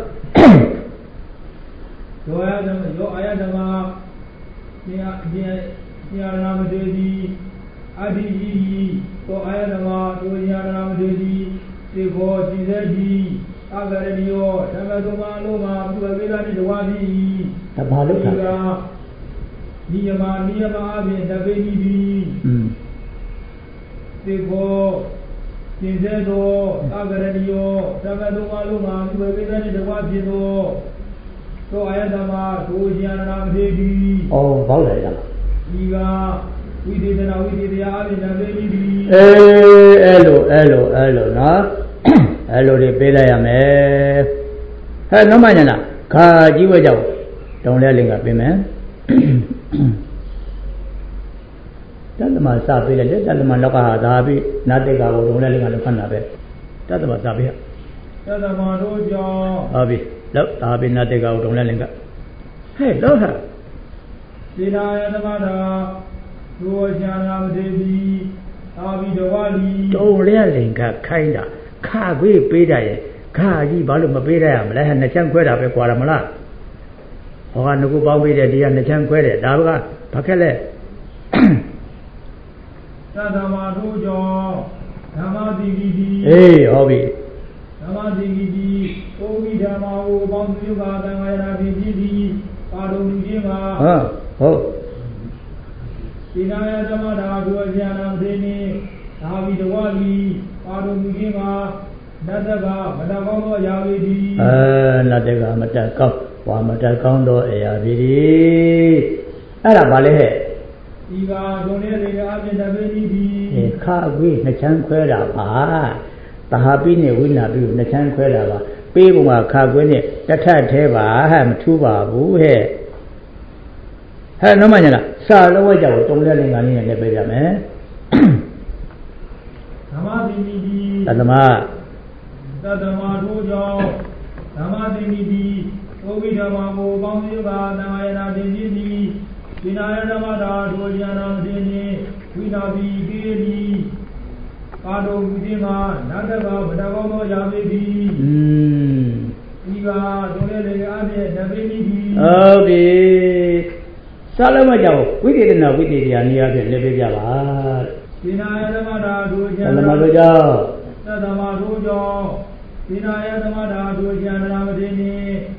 B: ယောအာယဓမ္မယောအာယဓမ္မဒီအဒီညာနာမတေတိအတ္တိကြီးသောအာယဓမ္မတို့ညာနာမတေတိသေဘောကြည်စေကြီးအာဂရဏီယောဓမ္မသုံးပါးလုံးမှာပြုဝေကိတာနဲ့တဝါပြီ
A: တဘာလို့က
B: နိယမနိယမအပြင်တပိနိတိอืมသေဘောကျင်စေသောအာဂရဏီယောဓမ္မသုံးပါးလုံးမှာပြုဝေကိတာနဲ့တဝါဖြစ်သောသောအာယတမတို့ညာနာမတေတိ
A: ဩဘောက်လိုက်တာ
B: ဒီကဝိသေသနာဝိသေတရားအပြင်တပိနိတိ
A: အေးအဲ့လိုအဲ့လိုအဲ့လိုနော်အဲ့လိုတွေပေးလိုက်ရမယ်ဟဲ့နောမညာနာခါကြီးဝဲကြောက်တုံလဲလင်ကပြင်မယ်တတ္တမစပေးတယ်တတ္တမလောကဟာသာပြီးနာတိကာကိုတုံလဲလင်ကလည်းခဏပဲတတ္တမစပေးရ
B: တတ္တမတို့ကြောင့်
A: ဟုတ်ပြီလောက်သာပြီးနာတိကာကိုတုံလဲလင်ကဟဲ့လောက်ဟာ
B: သေနာယသမတာဒုဝညာနာမတေတိအာဘိတဝါလီ
A: တုံလဲလင်ကခိုင်းတာခါခွေးပေးတာရဲ့ခါကြီးဘာလို့မပေးရရမလဲဟဲ့နှစ်ချမ်းခွဲတာပဲကွာရမလားဟောကငကူပေါင်းပေးတယ်ဒီကနှစ်ချမ်းခွဲတယ်ဒါကဘာခက်လဲ
B: သတ္တမတို့ကြောင့်ဓမ္မတိတိတိ
A: အေးဟုတ်ပြီ
B: ဓမ္မတိတိတိဩဝိဓမ္မာဟုပေါင်းပြုပါသံဃာရာတိတိတိပါတော်မူခြင်းပါ
A: ဟုတ်ဟုတ်
B: ဒီနာယသမတာဒုဝညာနာသေနိသာဝိတဝါလီပါတော်မူခြင်းပါနတ်တကမတကောင်းသောအရာပေသည်
A: အဲနတ်တကမတကောင်းဝါမတကောင်းသောအရာပေသည်အဲ့ဒါဘာလဲဟဲ့
B: ဒီကဒုံလေးတွေအပြင်တပိနိတိ
A: အဲခါခွေးနှစ်ချမ်းခွဲတာပါတဟာပိနဲ့ဝိနာပိကိုနှစ်ချမ်းခွဲတာပါပေးပုံမှာခါခွေးနဲ့တထက်သေးပါဟဲ့မထူးပါဘူးဟဲ့ဟဲ့နော်မညာလားစာလုံးဝကြောက်တုံလဲလင်္ကာလေးနဲ့လည်းပေးရမယ်
B: ဓမ္မတိတိတိ
A: သတ္တမ
B: သတ္တမတို့ကြောင့်ဓမ္မတိတိတိဩဝိဓမ္မာကိုပေါင်းစည်းပါသံဃာယနာတင်ကြည်သည်ဒီနာယဓမ္မတာဒုညာနာမတင်ခြင်းဝိနာဘီကေလီကာတော်မူခြင်းကနတ်တကမတကောင်းသောရာပေသည်อืมဒီကတို့လည်းလည်းအပြည့်နဘေမိသည်
A: ဟုတ်ပြီစားလို့မကြောက်ဝိသေသနာဝိသေတရားနည်းအားဖြင့်လည်းပြပြပါ
B: ဒီနာယသမတာတို့ကျ
A: န်သမတို့ကြောင့်
B: သတ္တမတို့ကြောင့်ဒီနာယသမတာတို့ကျန်နာမတိနိ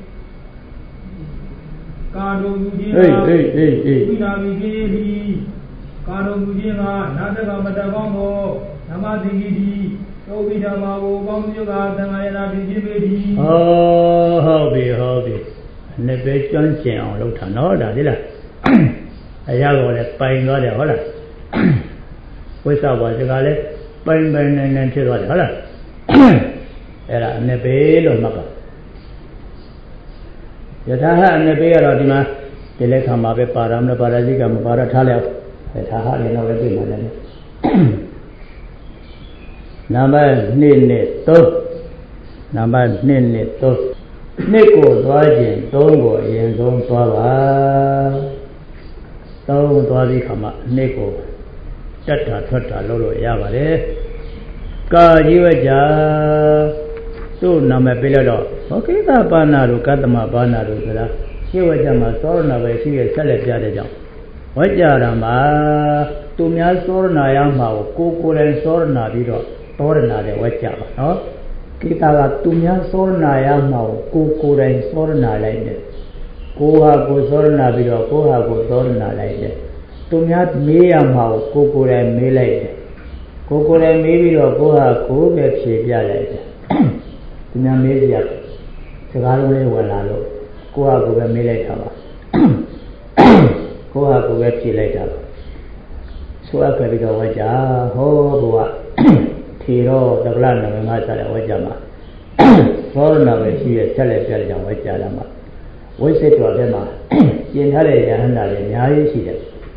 B: ကာတော်မူခြင်းက
A: ဟေးဟေးဟေးဟေး
B: ဝိနာဘီကေလီကာတော်မူခြင်းကနတ်တကမတကောင်းသောဓမ္မသင်္ကိတိသုဘိဓမ္မာကိုကောင်းပြုကသံဃာယနာပြုခြင်းပေသည်
A: ဟောဟုတ်ပြီဟုတ်ပြီနှစ်ပဲကျွမ်းကျင်အောင်လုပ်တာနော်ဒါလေလားအရာကိုလည်းပိုင်သွားတယ်ဟုတ်လားဝိသဘာစကားလည်းပိုင်ပိုင်နိုင်နိုင်ဖြစ်သွားတယ်ဟုတ်လားအဲ့ဒါနှစ်ပဲလို့မှတ်ပါယထာဟနှစ်ပဲကတော့ဒီမှာဒီလက်ခံမှာပဲပါရမလားပါရဇိကမပါရထားလိုက်ယထာဟလည်းတော့လည်းပြင်ပါတယ်နံပါတ်နှစ်နဲ့သုံးနံပါတ်နှစ်နဲ့သုံးနှစ်ကိုသွားခြင်းသုံးကိုအရင်ဆုံးသွားပါသုံးသွားပြီးခါမှနှစ်ကိုတက်တာထွက်တာလုပ်လို့ရပါတယ်ကာကြီးဝကြသူ့နာမည်ပေးလိုက်တော့ဘောကိသပါဏာတို့ကတ္တမပါဏာတို့ဆိုတာရှိဝကြမှာသောရဏပဲရှိရဆက်လက်ပြတဲ့ကြောင့်ဝကြရမှာသူများသောရဏရမှာကိုကိုယ်တိုင်သောရဏပြီးတော့သောရဏတဲ့ဝကြပါနော်ကိတာကသူများသောရဏရမှာကိုကိုယ်တိုင်သောရဏလိုက်တယ်ကိုဟာကိုသောရဏပြီးတော့ကိုဟာကိုသောရဏလိုက်တယ်သူများမေးရမှာကိုကိုယ်တိုင်မေးလိုက်တယ်ကိုကိုယ်တိုင်မေးပြီးတော့ကိုဟာကိုပဲဖြေပြလိုက်တယ်သူများမေးကြစကားလုံးလေးဝင်လာလို့ကိုဟာကိုပဲမေးလိုက်တာပါကိုဟာကိုပဲဖြေလိုက်တာပါဆိုအပ်ကြပြီးတော့ဝကြဟောဘုရားထေရောတက္ကလနမငါစားတဲ့ဝကြမှာသောရဏပဲရှိရဲ့ဆက်လက်ပြတဲ့ကြောင့်ဝကြလာမှာဝိစိတ်တော်ထဲမှာကျင်ထားတဲ့ယဟန္တာတွေအများကြီးရှိတယ်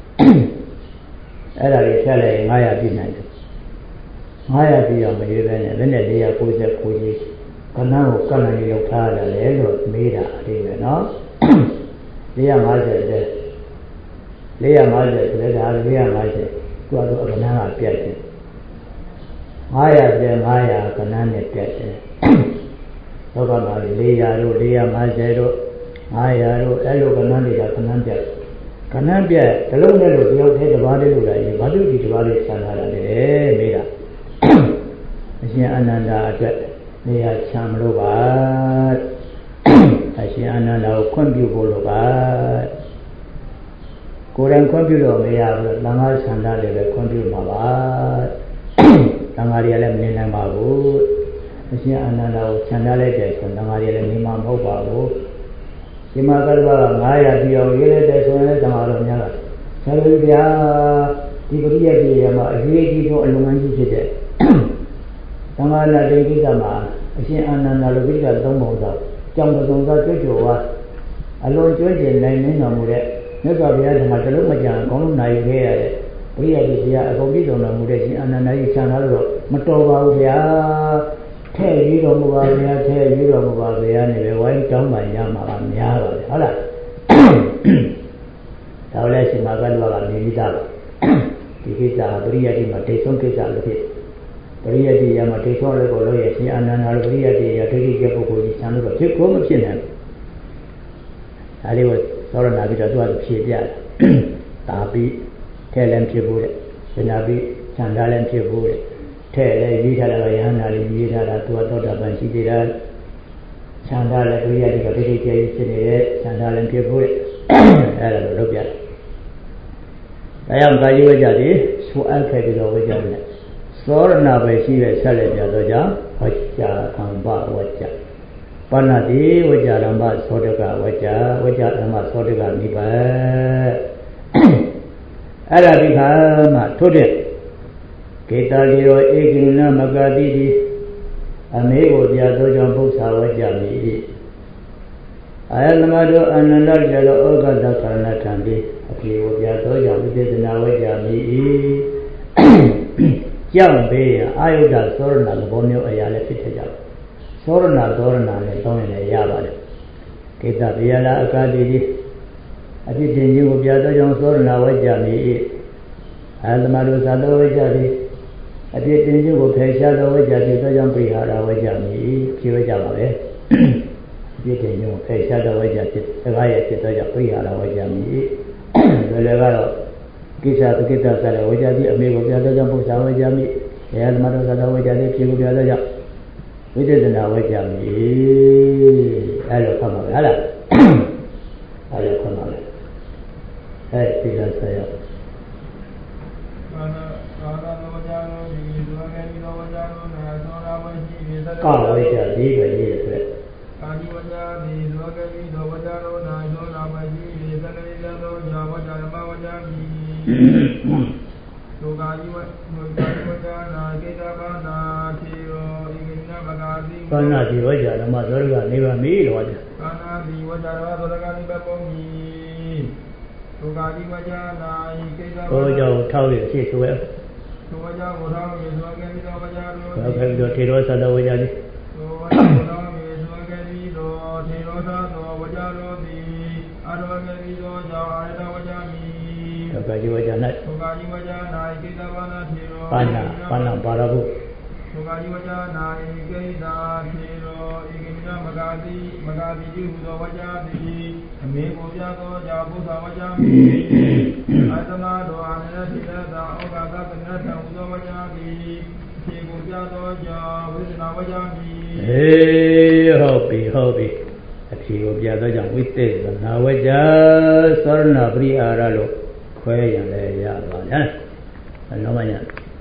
A: အဲ့ဒါတွေဆက်လက်ငါးရာပြည့်နိုင်တယ်ငါးရာပြည့်အောင်မရွေးပဲနဲ့ဘယ်နဲ့လေးရာကိုးဆက်ကိုးကြီးခဏကိုကန့်လန့်ရေးလောက်ထားရတယ်လို့မေးတာအသေးပဲနော်လေးရာငါးဆယ်တဲ့လေးရာငါးဆယ်ဆိုတဲ့ဒါလေးရာငါးဆယ်သူကတော့အကဏ္ဍကပြတ်တယ်ငါးရာတဲ့ငါးရာကဏ္ဍနဲ့ပြတ်တယ်လောကမှာလေးရာတို့လေးရာငါးဆယ်တို့ငါးရာတို့အဲ့လိုကဏ္ဍတွေကကဏ္ဍပြတ်ကဏ္ဍပြတ်တလုံးနဲ့လို့တယောက်တည်းတစ်ပါးတည်းလို့လည်းဘာလို့ဒီတစ်ပါးလေးဆံထားတာလဲမေးတာအရှင်အာနန္ဒာအတွက်နေရာချမ်းမလို့ပါအရှင်အာနန္ဒာကိုခွင့်ပြုဖို့လို့ပါကိုယ်တိုင်ခွင့်ပြုလို့မရဘူးသံဃာဆန္ဒတွေပဲခွင့်ပြုမှာပါသံဃာတွေကလည်းမနေနိုင်ပါဘူးအရှင်အာနန္ဒာကိုဆန္ဒလိုက်တယ်ဆိုသံဃာတွေလည်းနေမှာမဟုတ်ပါဘူးဒီမှာကတ္တဗကငါးရာပြည့်အောင်ရေးလိုက်တယ်ဆိုရင်သံဃာတော်များကဆရာကြီးဗျာဒီပရိယတ်ကြီးရမှာအရေးကြီးဆုံးအလုံးကြီးဖြစ်တဲ့သံဃာနာတိကိစ္စမှာအရှင်အာနန္ဒာလိုပိဋကသုံးပုံသောကြောင့်သုံးသောကြွကြွဝါအလွန်ကျွမ်းကျင်နိုင်နေတော်မူတဲ့မြတ်စွာဘုရားဓမ္မတလုံးမကြံအကုန်လုံးနိုင်ခဲ့ရတဲ့ပရိယတ်ကြီးဘုရားအကုန်ပြည့်စုံတော်မူတဲ့ရှင်အာနန္ဒာကြီးဆံလာလို့မတော်ပါဘူးဗျာထဲ့ရေးတော်မူပါဗျာထဲ့ရေးတော်မူပါဗျာနဲ့ပဲဝိုင်းတောင်းပန်ရမှာပါများပါလေဟုတ်လားဒါလည်းရှင်မကတ္တဝကမြေကြီးသားပါဒီကိစ္စပရိယတ်ကြီးမှာတိတ်ဆုံးကိစ္စလို့ဖြစ်ပရိယတ်ကြီးရမှာတိတ်ဆုံးလည်းကိုလို့ရရှင်အာနန္ဒာလိုပရိယတ်ကြီးရဒိဋ္ဌိကျပုဂ္ဂိုလ်ကြီးဆံလို့ဖြစ်ကိုမဖြစ်နိုင်ဘူးဒါလေးကိုသောရဏပြီးတော့သူကဖြေပြတာဒါပြီးထဲလည်းဖြစ်ဖို့တဲ့ဉာဏ်ပြီးဆန္ဒလည်းဖြစ်ဖို့တဲ့ထဲလည်းရေးထားတာကယဟန္တာလေးရေးထားတာသူကသောတာပန်ရှိသေးတာဆန္ဒလည်းပရိယတ်ကြီးကဒိဋ္ဌိကျကြီးဖြစ်နေတဲ့ဆန္ဒလည်းဖြစ်ဖို့တဲ့အဲ့ဒါလိုလုပ်ပြတယ်ဒါကြောင့်ကာယဝိကြတိဆိုအပ်ခဲ့ပြီးတော့ဝိကြတယ်သောရဏပဲရှိတဲ့ဆက်လက်ပြတော့ကြောင့်ဝိကြကံပဝိကြပဏတိဝိကြရမ္မသောတကဝိကြဝိကြရမ္မသောတကနိဗ္ဗာန်အဲ့ဒါဒီခါမှထို့တဲ့ကေတာလီရောဧကိနမကတိတိအမေကိုပြသောကြောင့်ပု္ပ္ပာဝိကြမိ၏အာယသမတောအနန္တကြလောဩဃတခရဏထံတိအပြေကိုပြသောကြောင့်ဝိသေသနာဝိကြမိ၏ကြောင့်ဘေးအာယုဒ္ဓသောရဏသဘောမျိုးအရာလည်းဖြစ်ကြတယ်သောရဏသောရဏနဲ့တောင်းရင်လည်းရပါတယ်ကေတဗေယလာအကာတိတိအဖြစ်တင်ခြင်းကိုပြသောကြောင့်သောရဏဝိကြမိ၏အာသမတို့သာတော်ဝိဇ္ဇာတိအပြစ်တင်ခြင်းကိုဖယ်ရှားသောဝိဇ္ဇာတိသောကြောင့်ပြိဟာရဝိဇ္ဇာမိဖြေဝိဇ္ဇာပါပဲအပြစ်တင်ခြင်းကိုဖယ်ရှားသောဝိဇ္ဇာဖြစ်စကားရဲ့ဖြစ်သောကြောင့်ပြိဟာရဝိဇ္ဇာမိလွယ်လွယ်ကတော့ကိစ္စပကိစ္စဆရာဝိဇ္ဇာတိအမေကိုပြသောကြောင့်ပု္ပ္ပာဝိဇ္ဇာမိအာသမတို့သာတော်ဝိဇ္ဇာတိဖြေကိုပြသောကြောင့်ဝိသေသနာဝိဇ္ဇာမိအဲ့လိုဖတ်ပါပဲဟုတ်လားအဲ့လိုဖတ်ပါပဲအဲ့ဒီလိုဆက်ရအောင်ကာဝိဇ္ဇာဒီပဲရေးတယ်ကာဒီဝဇ္ဇာဒီသောကတိသောဝဇ္ဇာရောနာသောနာမကြီးဒီသတ္တိဇံသောဇာဝဇ္ဇာဓမ္မဝဇ္ဇာမိသောကာဒီဝဇ္ဇာဝဇ္ဇာနာကေတဘာနာတိရောဣဂိနမဂာတိကာနာဒီဝဇ္ဇာဓမ္မသောရကနေပါမိလို့ဝဇ္ဇာကာနာဒီဝဇ္ဇာရောသောရကနေပါပုံကြီးသောကာဒီဝဇ္ဇာနာကေတဘာဟောကြောင့်ထောက်ရရှိဆိုရသောဝဇ္ဇာကိုထောက်ရသောကေတိသောဝဇ္ဇာရောသောကေတိသောထေရောသတ္တဝဇ္ဇာတိသောဝဇ္ဇာကိုထောက်ထေရောသာသောဝကြရောတိအာရဝကေတိသောကြောင့်အာရတဝကြမိသောကာကြီးဝကြ၌သောကာကြီးဝကြ၌ကိတဘာနာထေရောပါဏပါဏပါရဘုသောကာကြီးဝကြ၌ကိတာထေရောဧကိဏမဂာတိမဂာတိတိဟူသောဝကြတိအမေကိုပြသောကြောင့်ဘုရားဝကြမိအာသမတော်အာနန္ဒတိတသာဩဃာသပနထံဟူသောဝကြတိခြေကိုပြသောကြောင့်ဝိသနာဝကြမိဟေးဟုတ်ပြီဟုတ်ပြီအဖြေကိုပြသောကြောင့်ဝိသေသနာဝကြသောရဏပရိအာရလို့ခွဲရလည်းရပါညာနောက်မှညာ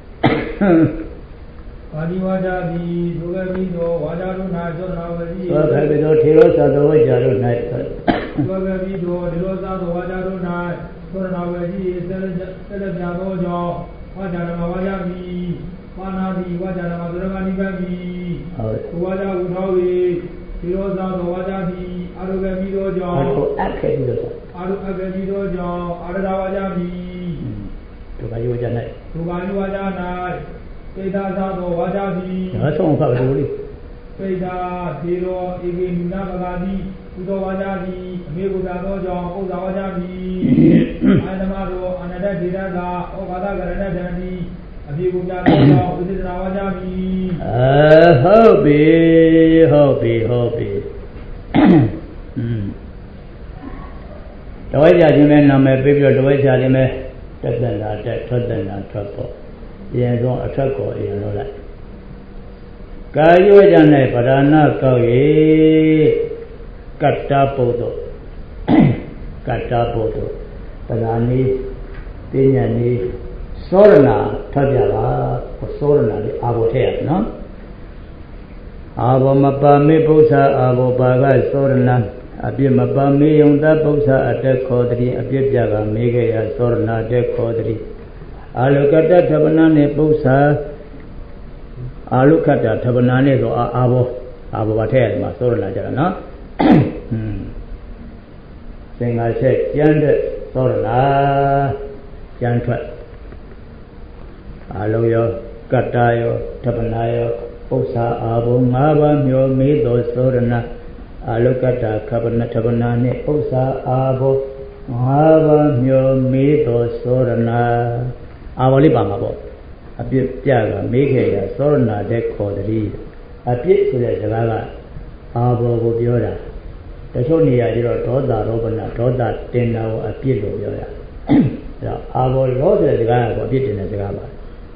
A: ပါဠိဝါဒသည်သုဂတိသောဝါဒတို့၌သောနာဝတိသောခတိသောထေရောသသောဝကြတို့၌သောဂတိသောထေရောသသောဝါဒတို့၌သောနာဝတိဆက်လက်ဆက်လက်ပြသောကြောင့်ဝါဒဓမ္မဝါဒမိပါဏာတိဝါဒဓမ္မသုရကနိဗ္ဗာန်မိဟုတ်ဝါဒဝုထော၏ဒီရောသာသောဝါဒတိအာရုဂမိသောကြောင့်အာရုအခက်ပြီးတော့အာရုအခက်ပြီးသောကြောင့်အာရဒဝါဒမိဒုက္ခယောဇ၌ဒုက္ခယောဇ၌ပိဋကသာသောဝါဒတိဒါဆုံးဖတ်လို့လေပိဋကသေရောဧကေမိနာမဂာတိကုသောဝါဒတိအမေကိုသာသောကြောင့်ဥစ္စာဝါဒတိအာသမတော်အနန္တဒေရသာဩဃာတကရဏတံတိအပြေကိုပြသောကြောင့်ဝိသေသနာဝါဒတိအဲဟုတ်ပြီဟုတ်ပြီဟုတ်ပြီอืมတဝိဇ္ဇာချင်းပဲနာမည်ပေးပြီးတော့တဝိဇ္ဇာချင်းပဲတက်တက်လာတက်ထွက်တက်လာထွက်ပေါ့အရင်ဆုံးအထွက်ကိုအရင်လို့လိုက်ကာယဝိဇ္ဇာ၌ဗရဏကောက်ရေကတ္တပုဒ္ဒကတ္တပုဒ္ဒပဒာနိပညာနိသောရဏထွက်ပြပါသောရဏလေးအာဘောထည့်ရနော်အာဘောမပါမေပု္ပ္ပာအာဘောပါကသောရဏအပြစ်မပါမေယုံတပု္ပ္ပာအတက်ခေါ်တည်းအပြစ်ပြကမေးခဲ့ရသောရဏတက်ခေါ်တည်းအာလုကတ္တထပနာနဲ့ပု္ပ္ပာအာလုကတ္တထပနာနဲ့ဆိုအာဘောအာဘောပါထည့်ရတယ်မှာသောရဏကြတာနော်อืมသင်္ဃာချက်ကျမ်းတဲ့သောရဏကျမ်းထွက်အာလုံးရောကတ္တရောထပနာရောပု္ပ္ပာအာဘော၅ပါးမျိုးမေးသောသောရဏအာလုကတ္တခပနထပနာနှင့်ပု္ပ္ပာအာဘော၅ပါးမျိုးမေးသောသောရဏအာဘောလေးပါမှာပေါ့အပြစ်ပြကမေးခဲ့ရသောရဏတဲ့ခေါ်တည်းအပြစ်ဆိုတဲ့စကားကအာဘောကိုပြောတာတချို့နေရာကျတော့ဒေါသရောပနာဒေါသတင်တာကိုအပြစ်လို့ပြောတာအဲတော့အာဘောလောဆိုတဲ့စကားကအပြစ်တင်တဲ့စကားပါ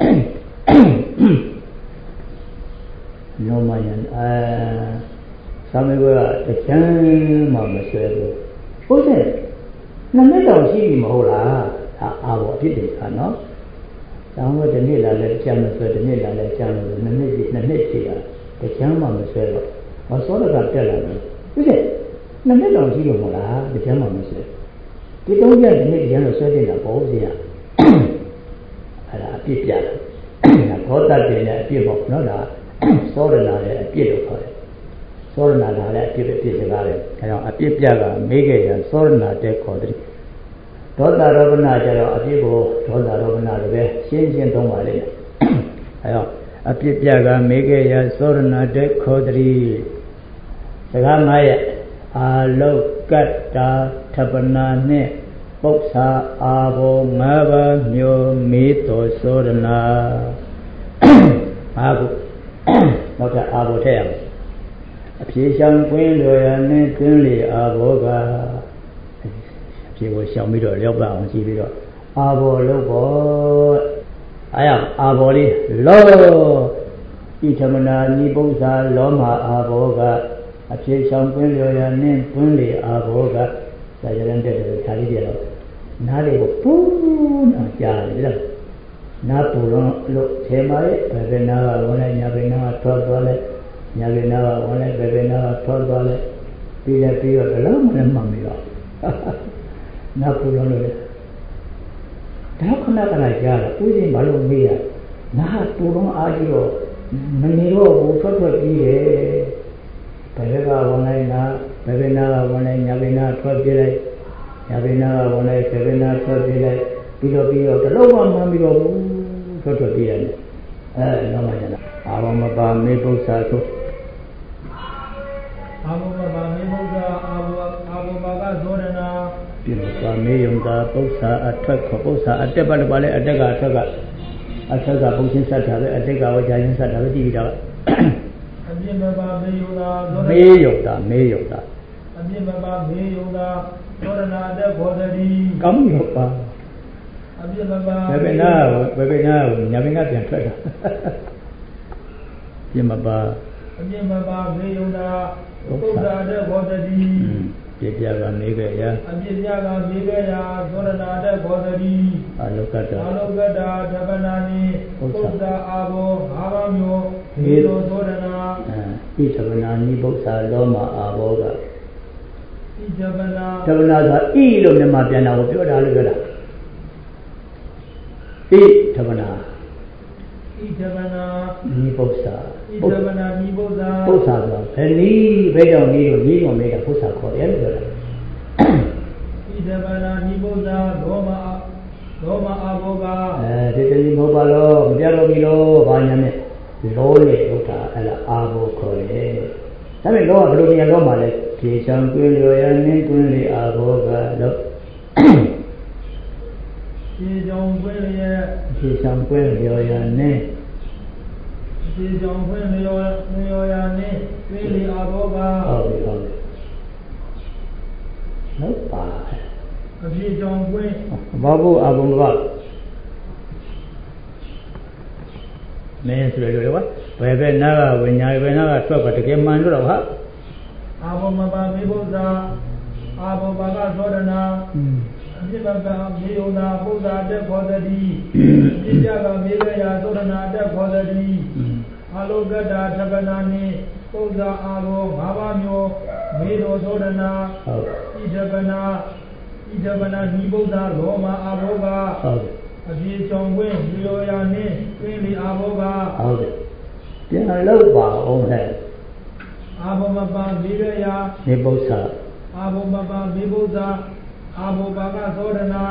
A: နောမယံအာသမီးကတချမ်းမှမဆွဲဘူးဟုတ်တယ်နှစ်နှစ်တောင်ရှိပြီမဟုတ်လားဒါအာဘောအပြစ်တင်တာနော်တောင်းတော့ဒီနေ့လာလဲကြမ်းမဆွဲဒီနေ့လာလဲကြမ်းလို့နှစ်နှစ်နှစ်နှစ်ရှိတာတချမ်းမှမဆွဲတော့မစောရကတက်လာတယ်ဟုတ်တယ်နှစ်နှစ်တောင်ရှိလို့မဟုတ်လားတချမ်းမှမဆွဲဒီတော့ကြဒီနေ့ကြမ်းလို့ဆွဲတင်တာပေါ့ဗျာအဲ့ဒါအပြစ်ပြတာဒါဘောတတ်တယ်လည်းအပြစ်ပေါ့နော်ဒါသောရဏလည်းအပြစ်လို့ခေါ်တယ်သောရဏကလည်းအပြစ်ပဲပြစ်စကားတယ်အဲတော့အပြစ်ပြကမေးခဲ့ရသောရဏတဲ့ခေါ်တယ်ဒေါသရောပနာကျတော့အပြစ်ကိုဒေါသရောပနာလည်းပဲရှင်းရှင်းသုံးပါလိမ့်မယ်အဲတော့အပြစ်ပြကမေးခဲ့ရသောရဏတဲ့ခေါ်တယ်စကား၅ရက်အာလောကတ္တာထပနာနဲ့ပု္ပ္ပာအာဘောငါးပါးမျိုးမေးတော်သောရဏအာဘုနောက်ထပ်အာဘောထည့်ရမယ်အဖြေရှောင်ကွင်းလိုရနဲ့ကွင်းလေအာဘောကအဖြေကိုရှောင်ပြီးတော့ရောက်ပါအောင်ကြည့်ပြီးတော့အာဘောလို့ပေါ့အဲရအာဘောလေးလောဣထမနာနိပု္ပ္ပာလောမအာဘောကအဖြေရှောင်ကွင်းလိုရနဲ့ကွင်းလေအာဘောကဒါကြတဲ့တဲ့ခါလေးပြတော့နားလေးကိုပူးနာကြားတယ်လားနားပူတော့လို့ထဲမှာရဲ့ဘယ်ဘယ်နာကဝင်လိုက်ညာဘယ်နာကထွက်သွားလဲညာဘယ်နာကဝင်လိုက်ဘယ်ဘယ်နာကထွက်သွားလဲပြီးလဲပြီးတော့ဘယ်လိုမှမမှန်ဘူးတော့နားပူတော့လို့ဒါခဏခဏကြားတာဥစဉ်ဘာလို့မေးရနားပူတော့အားကြီးတော့မနေတော့ဘူးထွက်ထွက်ပြီးတယ်ဘယ်ကဝင်လိုက်နာဘယ်ဘယ်နာကဝင်လိုက်ညာဘယ်နာထွက်ပြေးလိုက်ညာဘယ်နာကဝင်လိုက်ဘယ်ဘယ်နာထွက်ပြေးလိုက်ပြီးတော့ပြီးတော့တလုံးမှမှန်ပြီးတော့ဘူးထွက်ထွက်ပြေးရတယ်အဲတော့မှကျန်တာအာဘောမပါမေပု္ပ္ပာဆို
B: အာဘောမပါမေပု္ပ္ပာအာဘောအာဘောပါကသောရဏ
A: ပြလို့ပါမေယုံသာပု္ပ္ပာအထွက်ခပု္ပ္ပာအတက်ပါလို့ပါလေအတက်ကအထွက်ကအထက်ကပုံချင်းဆက်တာပဲအတက်ကဝကြာချင်းဆက်တာပဲကြည့်ပြီးတော့
B: အပြစ်မပါမေယုံသာ
A: မေယုံသာမေယုံသာ
B: အပြစ်မပါမေယုံသာသောရဏအတက်ဘောဓတိ
A: ကောင်းရောပါ
B: အပြစ်မပါ
A: ဘယ်ဘယ်နာဘယ်ဘယ်နာညာဘင်ကပြန်ထွက်တာပြမပါ
B: အပြစ်မပါမေယုံသာပု္ပ္ပာအတက်ဘောဓတိ
A: ပြပြကမေခဲ့ရာ
B: အပြစ်ပြကမေခဲ့ရာသောရဏအတက်ဘောဓတိ
A: အလုကတ
B: အလုကတဓပ္ပနာနိပု္ပ္ပာအာဘောငါးပါးမျိုးမေသောသောရဏ
A: အဲဣဓပ္ပနာနိပု္ပ္ပာလောမအာဘောကဣ
B: ဓပ္ပနာ
A: ဓပ္ပနာဆိုဣလို့မြန်မာပြန်တာကိုပြောတာလို့ပြောတာဣဓပ္ပနာ
B: ဣဓပ္ပနာ
A: နိပု္ပ္ပာ
B: ဣဓပ္ပနာနိပု္ပ္ပာ
A: ပု္ပ္ပာဆိုဘယ်နည်းဘယ်ကြောင့်နည်းလို့နည်းကြောင့်မေးတာပု္ပ္ပာခေါ်တယ်လို့ပြောတာ
B: ဣဓပ္ပနာနိပု္ပ္ပာလောမလောမအာဘောက
A: အဲဒီတည်းမဟုတ်ပါလို့မပြတော့ပြီလို့ဘာညာနဲ့လောနဲ့ဥစ္စာအဲ့ဒါအာဘောခေါ်တယ်ဒါပေမဲ့လောကဘယ်လိုနေရာလောမှာလဲဖြေချောင်းကွင်းလျော်ရနှင်းကွင်းလေအာဘောကလို့
B: ဖြေချောင်းကွင်းလျက်
A: ဖြေချောင်းကွင်းလျော်ရနှင်း
B: ဖြေချောင်းကွင်းလျော်လျော်ရနှင်းကွင်းလေအာဘောက
A: ဟုတ်ပြီဟုတ်ပြီဟုတ်ပါ
B: အဖြေချောင်းကွင်း
A: ဘာဘူးအဘုံကမင်းဆိုရလို့ကွာဘယ်ဘက်နာကဝိညာဉ်ဘယ်နာကထွက်ပါတကယ်မှန်လို့တော့ဟာ
B: အာဘောမပါမေဘုဇာအာဘောပါကသောရဏအပြစ်မပါမေယုံသာပု္ပ္ပာတက်ခောတတိအပြစ်ကြကမေဂယာသောရဏတက်ခောတတိအလောကတာသဗ္ဗနာနိပု္ပ္ပာအာဘောငါးပါးမျိုးမေသောသောရဏဣဓပ္ပနာဣဓပ္ပနာနိပု္ပ္ပာလောမအာဘောက
A: ဟုတ်
B: အပြေချောင်ကွင်းလျော်ရာနှင့်တွင်းလီအာဘောက
A: ဟုတ်တယ်ပြန်လောက်ပါအောင်ဟဲ့
B: အာဘောမပါမေဂယာ
A: နိပု္ပ္ပာ
B: အာဘောမပါမေဘုဇာအာဘောပါကသောရဏ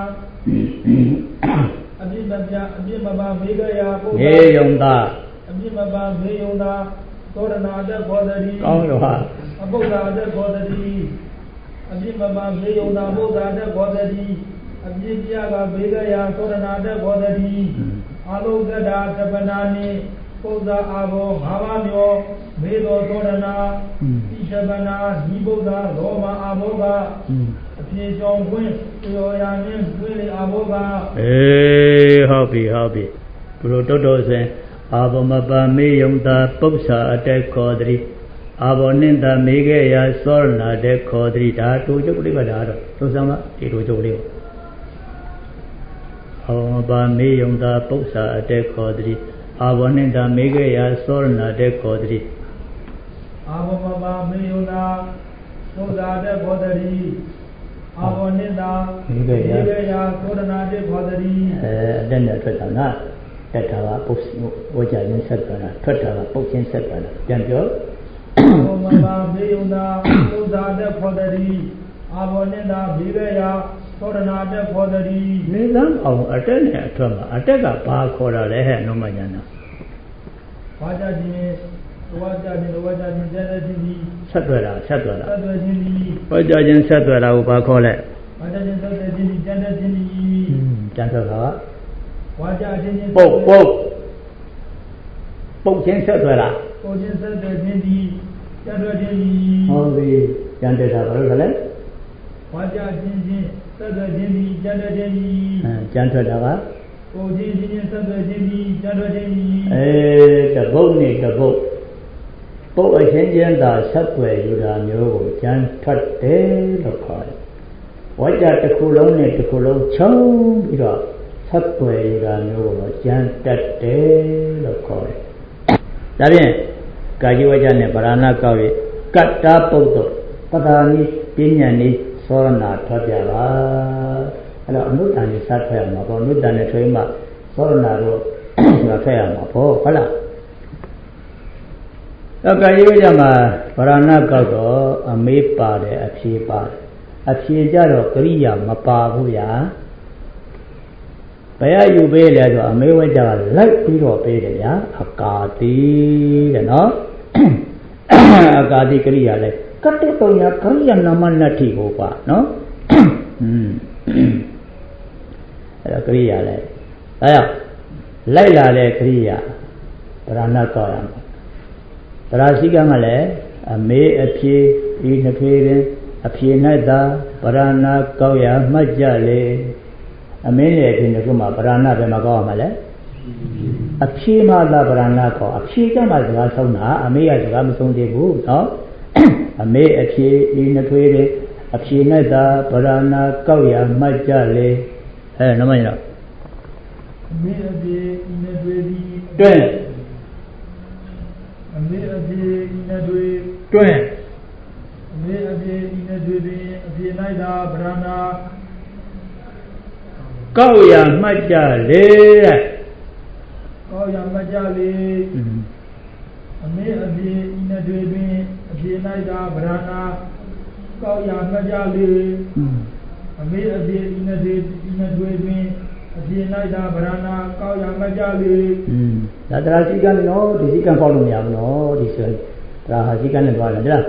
B: အပြစ်မပြအပြစ်မပါမေဂယာ
A: ပု္ပ္ပာမေယုံသာ
B: အပြစ်မပါမေယုံသာသောရဏအတက်ခောတတိ
A: ကောင်းရောဟာ
B: အပု္ပ္ပာအတက်ခောတတိအပြစ်မပါမေယုံသာပု္ပ္ပာအတက်ခောတတိအပြစ်ပြကမေဂယာသောရဏအတက်ခောတတိအလောကတာသဗ္ဗနာနိပု္ပ္ပာအာဘောငါးပါးမျိုးမေသောသောရဏဣဓပ္ပနာနိပု္ပ္ပာလောမအာဘောကအပြေကြောင့်ခွင့်ကျော်ရနှင်းတွင်းလေအာဘောက
A: အေးဟုတ်ပြီဟုတ်ပြီဘုလိုတော်တော်စင်အာဘောမပါမေယုံသာပု္ပ္ပာအတက်ခောတတိအာဘောနှင်းသာမေခဲ့ရာသောရဏတက်ခောတတိဒါတူကျုပ်လေးပါဒါတော့သုစမ်းမဒီတူကျုပ်လေးအာဘောမပါမေယုံသာပု္ပ္ပာအတက်ခောတတိအာဘောနှင့်သာမေခဲ့ရာသောရဏတက်ခောတတိ
B: အာဘောမပါမေယုံသာသုသာတက်ခောတတိအာဘောနှင့်သာမေခဲ့ရာသောရဏတက်ခောတတိ
A: အဲအတက်နဲ့ထွက်တာနော်တက်တာကပု္ပ္ပဝကြရင်ဆက်ကြတာထွက်တာကပုတ်ချင်းဆက်ကြတာပြန်ပြော
B: အာဘောမပါမေယုံသာသုသာတက်ခောတတိအာဘောနှင့်သာမေခဲ့ရာသောရဏတက်ခောတတိ
A: နေသမ်းအောင်အတက်နဲ့အထွက်မှာအတက်ကဘာခေါ်တာလဲဟဲ့လုံးမညာနာ
B: ဘာကြခြင်းဝါကြခြင်းဝါကြခြင်းတဲ့တဲ့ခြင်း
A: ဆက်သွယ်တာဆက်သွယ်တာ
B: ဆက်သွယ်ခြင်းဒီ
A: ဝါကြခြင်းဆက်သွယ်တာကိုဘာခေါ်လဲ
B: အဝါကြခြင်းဆက်တဲ့ခြင်းဒီကြံတဲ့ခြင်းဒီ
A: ကြံတဲ့ဟာ
B: ဝါကြခြင်းချင်း
A: ပုတ်ပုတ်ပုတ်ခြင်းဆက်သွဲလား
B: ပုတ်ခြင်းဆက်တဲ့ခြင်းဒီကြံတဲ့ခြင်းဒီ
A: ဟုတ်ပြီကြံတဲ့တာဘာလို့လဲ
B: ဝါကြခြင်းချင်းဆက်တဲ့ခြင်းဒီကြံတဲ့ခြင်းဒီ
A: အဲကြံထွက်တာက
B: ပုတ်ခြင်းချင်းဆက်တဲ့ခြင်းဒီကြံတဲ့ခြင်းဒီ
A: အဲတပုတ်နဲ့တပုတ်ပုတ်အချင်းချင်းသာဆက်သွဲယူတာမျိုးကိုကြံထွက်တယ်လို့ခေါ်တယ်ဝါကြတစ်ခုလုံးနဲ့တစ်ခုလုံးချုံပြီးတော့ဆက်သွဲယူတာမျိုးကိုကြံတက်တယ်လို့ခေါ်တယ်ဒါဖြင့်ကာယဝါကြနဲ့ဗရဏကောက်ရကတ္တပုတ်တော့ပဒါနိပညာနိသောရဏထွက်ပြပါအဲ့တော့အနုတ္တန်နဲ့စထွက်ရမှာပေါ့အနုတ္တန်နဲ့ထွေးမှသောရဏတို့ဆိုတာထွက်ရမှာပေါ့ဟုတ်လားတော့ကာယဝါကြမှာဗရဏကောက်တော့အမေးပါတယ်အဖြေပါတယ်အဖြေကြတော့ကရိယာမပါဘူးဗျာဘယ်ရယူပေးလဲဆိုအမေဝိကြကလိုက်ပြီးတော့ပေးတယ်ဗျာအကာတိတဲ့နော်အကာတိကရိယာလဲကတ္တတုံညာကရိယာနာမနတ္ထိကိုကွာနော်อืมအဲ့ဒါကရိယာလဲအဲဒါလိုက်လာတဲ့ကရိယာဗရဏကောက်ရမှာဗရာရှိကကလည်းအမေအဖြေဒီနှစ်ထွေးရင်အဖြေ၌သာဗရဏကောက်ရမှတ်ကြလေအမင်းရဲ့အဖြေတစ်ခုမှာဗရဏပဲမကောက်ရမှာလဲအဖြေမှသာဗရဏကောက်အဖြေကမှစကားဆုံးတာအမေကစကားမဆုံးသေးဘူးနော်အမေအဖြေဒီနှစ်ထွေးရင်အဖြေ၌သာဗရဏကောက်ရမှတ်ကြလေအဲနမရတော့
B: အမေအဖြေဒီနှစ်ထွေးဒီ
A: တွင်း
B: အမေအဖြေဒီနှစ်ထွေး
A: တွင်း
B: အမေအဖြေဒီနှစ်ထွေးပင်အဖြေ၌သာဗရဏ
A: ကောက်ရမှတ်ကြလေတဲ့
B: ကောက်ရမှတ်ကြလေအမေအဖြေဤနှစ်တွေပင်အဖြေ၌သာဗရဏကောက်ရမှတ်ကြလေအမေအဖြေဤနှစ်တွေဤနှစ်တွေပင်အဖြေ၌သာဗရဏကောက်ရမှတ်ကြလေ
A: ဒါတရားရှိကံနော်ဒီရှိကံပေါက်လို့မရဘူးနော်ဒီဆိုဒါဟာရှိကံနဲ့သွားတယ်ဟုတ်လား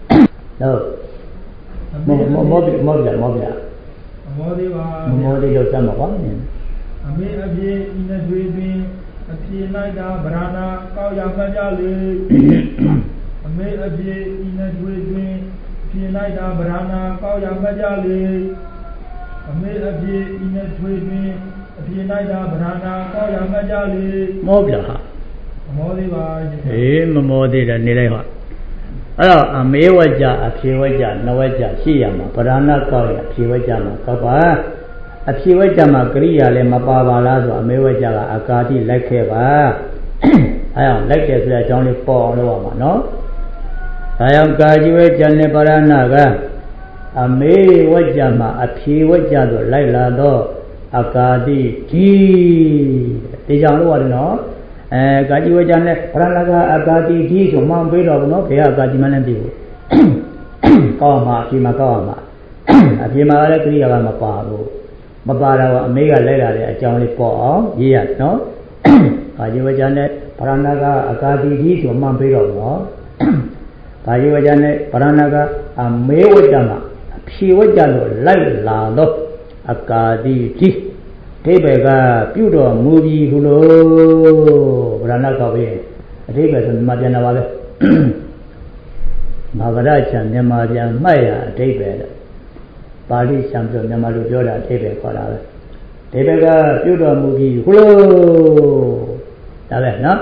A: ဟုတ်မောမောမောပြမောပြ
B: မောသေးပါ
A: မောသေးလို့စမ်းပါပါ
B: အမေအဖြေဤနှစ်တွေပင်အဖြေ၌သာဗရဏကောက်ရမှတ်ကြလေအမေအဖြေဤနှစ်တွေပင်အဖြေ၌သာဗရဏကောက်ရမှတ်ကြလေအမေအဖြေဤနှစ်တွေပင်အဖြေ၌သာဗရဏကောက်ရမှတ်ကြလေ
A: မောပြဟာ
B: မောသေးပါ
A: အေးမမောသေးတယ်နေလိုက်ဟာအဲ့တော့အမေဝကြအဖြေဝကြနဝကြရှိရမှာဗရဏကောက်ရအဖြေဝကြမှာကောက်ပါအဖြေဝကြမှာကရိယာလည်းမပါပါလားဆိုအမေဝကြကအကာတိလိုက်ခဲ့ပါအဲ့အောင်လိုက်တယ်ဆိုတဲ့အကြောင်းလေးပေါ်အောင်လုပ်ရမှာနော်ဒါကြောင့်ကာជីဝကြနဲ့ဗရဏကအမေဝကြမှာအဖြေဝကြဆိုလိုက်လာတော့အကာတိဒီဒီကြောင့်လို့ရတယ်နော်အဲကာជីဝကြနဲ့ဗရဏကအကာတိဒီဆိုမှမပေးတော့ဘူးနော်ဘယ်ကအကာတိမှလည်းမသိဘူးကောက်မှာအဖြေမှာကောက်မှာအဖြေမှာလည်းကရိယာကမပါဘူးမပါတော့အမေကလိုက်လာတဲ့အကြောင်းလေးပေါ်အောင်ရေးရနော်ကာជីဝကြနဲ့ဗရဏကအကာတိဒီဆိုမှမပေးတော့ဘူးနော်ကာជីဝကြနဲ့ဗရဏကအမေဝကြမှာအဖြေဝကြလို့လိုက်လာတော့အကာတိဒီဒိဗေကပြုတော်မူပြီးဟုလို့ဗရဏကောက်ပြီးအဒိဗေဆိုမြန်မာပြန်လာပါပဲဘာဝရချံမြန်မာပြန်မှတ်ရအဒိဗေတဲ့ပါဠိဆံပြောမြန်မာလိုပြောတာအဒိဗေခေါ်တာပဲဒိဗေကပြုတော်မူပြီးဟုလို့ဒါပဲနော်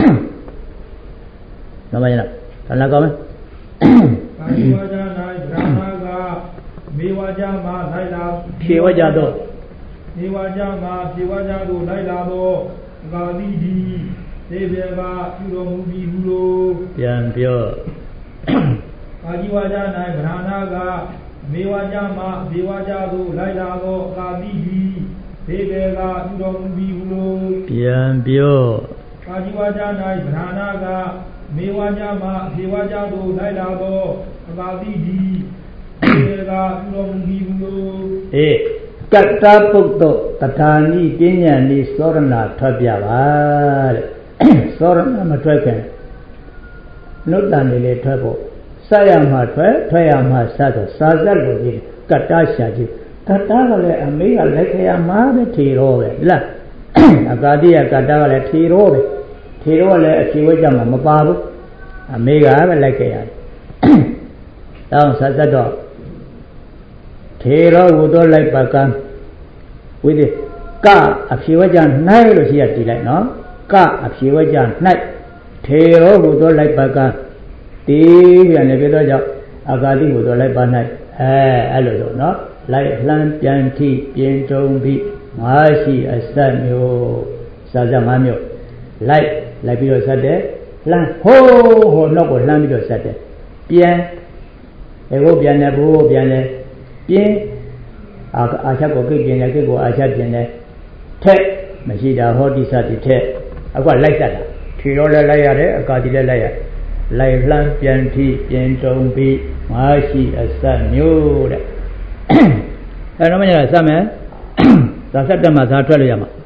A: နော်မရလားဗရဏကောက်မယ်
B: ပါဠိဝါကြ၌ဗရဏကမေဝါကြမှာလိုက်လာ
A: ဖြေဝါကြတော့
B: ေဝါကြမှာဖြေဝါကြသို့လိုက်လာသောအကာတိဒီဒေဘေကပြုတော်မူပြီးဟုလို့
A: ပြန်ပြော
B: ကာជីဝါကြ၌ဗရဏကမေဝါကြမှာဖြေဝါကြသို့လိုက်လာသောအကာတိဒီဒေဘေကပြုတော်မူပြီးဟုလို့
A: ပြန်ပြော
B: ကာជីဝါကြ၌ဗရဏကမေဝါကြမှာဖြေဝါကြသို့လိုက်လာသောအကာတိဒီဒေဘေကပြုတော်မူပြီးဟုလို့
A: အေးကတ္တပုတ်တော့တထာနိပညာနိသောရဏထွက်ပြပါတဲ့သောရဏမထွက်ခင်နုတ္တန်လေးလေးထွက်ဖို့စရမှာထွက်ထွက်ရမှာစဆိုစာဇက်လိုကြီးကတ္တရှာကြီးတာကလည်းအမေကလက်ခရမှာပဲထေရောပဲလားအကာတိယကတာကလည်းထေရောပဲထေရောကလည်းအဖြေဝဲကြမှာမပါဘူးအမေကပဲလိုက်ခဲ့ရတယ်တောင်းဆက်ဆက်တော့ထေရောဟူသောလိုက်ပါကံဝိသေကအဖြေဝဲကြ၌လို့ရှိရတည်လိုက်နော်ကအဖြေဝဲကြ၌ထေရောဟူသောလိုက်ပါကံတည်ပြန်လည်းပြတော့ကြောင့်အကာတိဟူသောလိုက်ပါ၌အဲအဲ့လိုဆိုနော်လိုက်လှမ်းပြန်ထိပြင်းတုံပြီးငါးရှိအဆက်မျိုးစာစငါးမျိုးလိုက်လိုက်ပြီးတော့ဆက်တယ်လှမ်းဟိုးဟိုနောက်ကိုလှမ်းပြီးတော့ဆက်တယ်ပြန်ဒီကိုပြန်တယ်ဘိုးပြန်တယ်ပြင်းအာအာချက်ကိုကိတ်ပြန်တယ်ကိတ်ကိုအာချက်ပြန်တယ်ထက်မရှိတာဟောတိစတိထက်အခုကလိုက်ဆက်တာထီရောလည်းလိုက်ရတယ်အကာတိလည်းလိုက်ရလိုက်လှမ်းပြန်ထိပြင်းတုံပြီးငါးရှိအဆက်မျိုးတဲ့အဲ့တော့မညာစမယ်သာဆက်တက်မှာသာထွက်လို့ရမှာ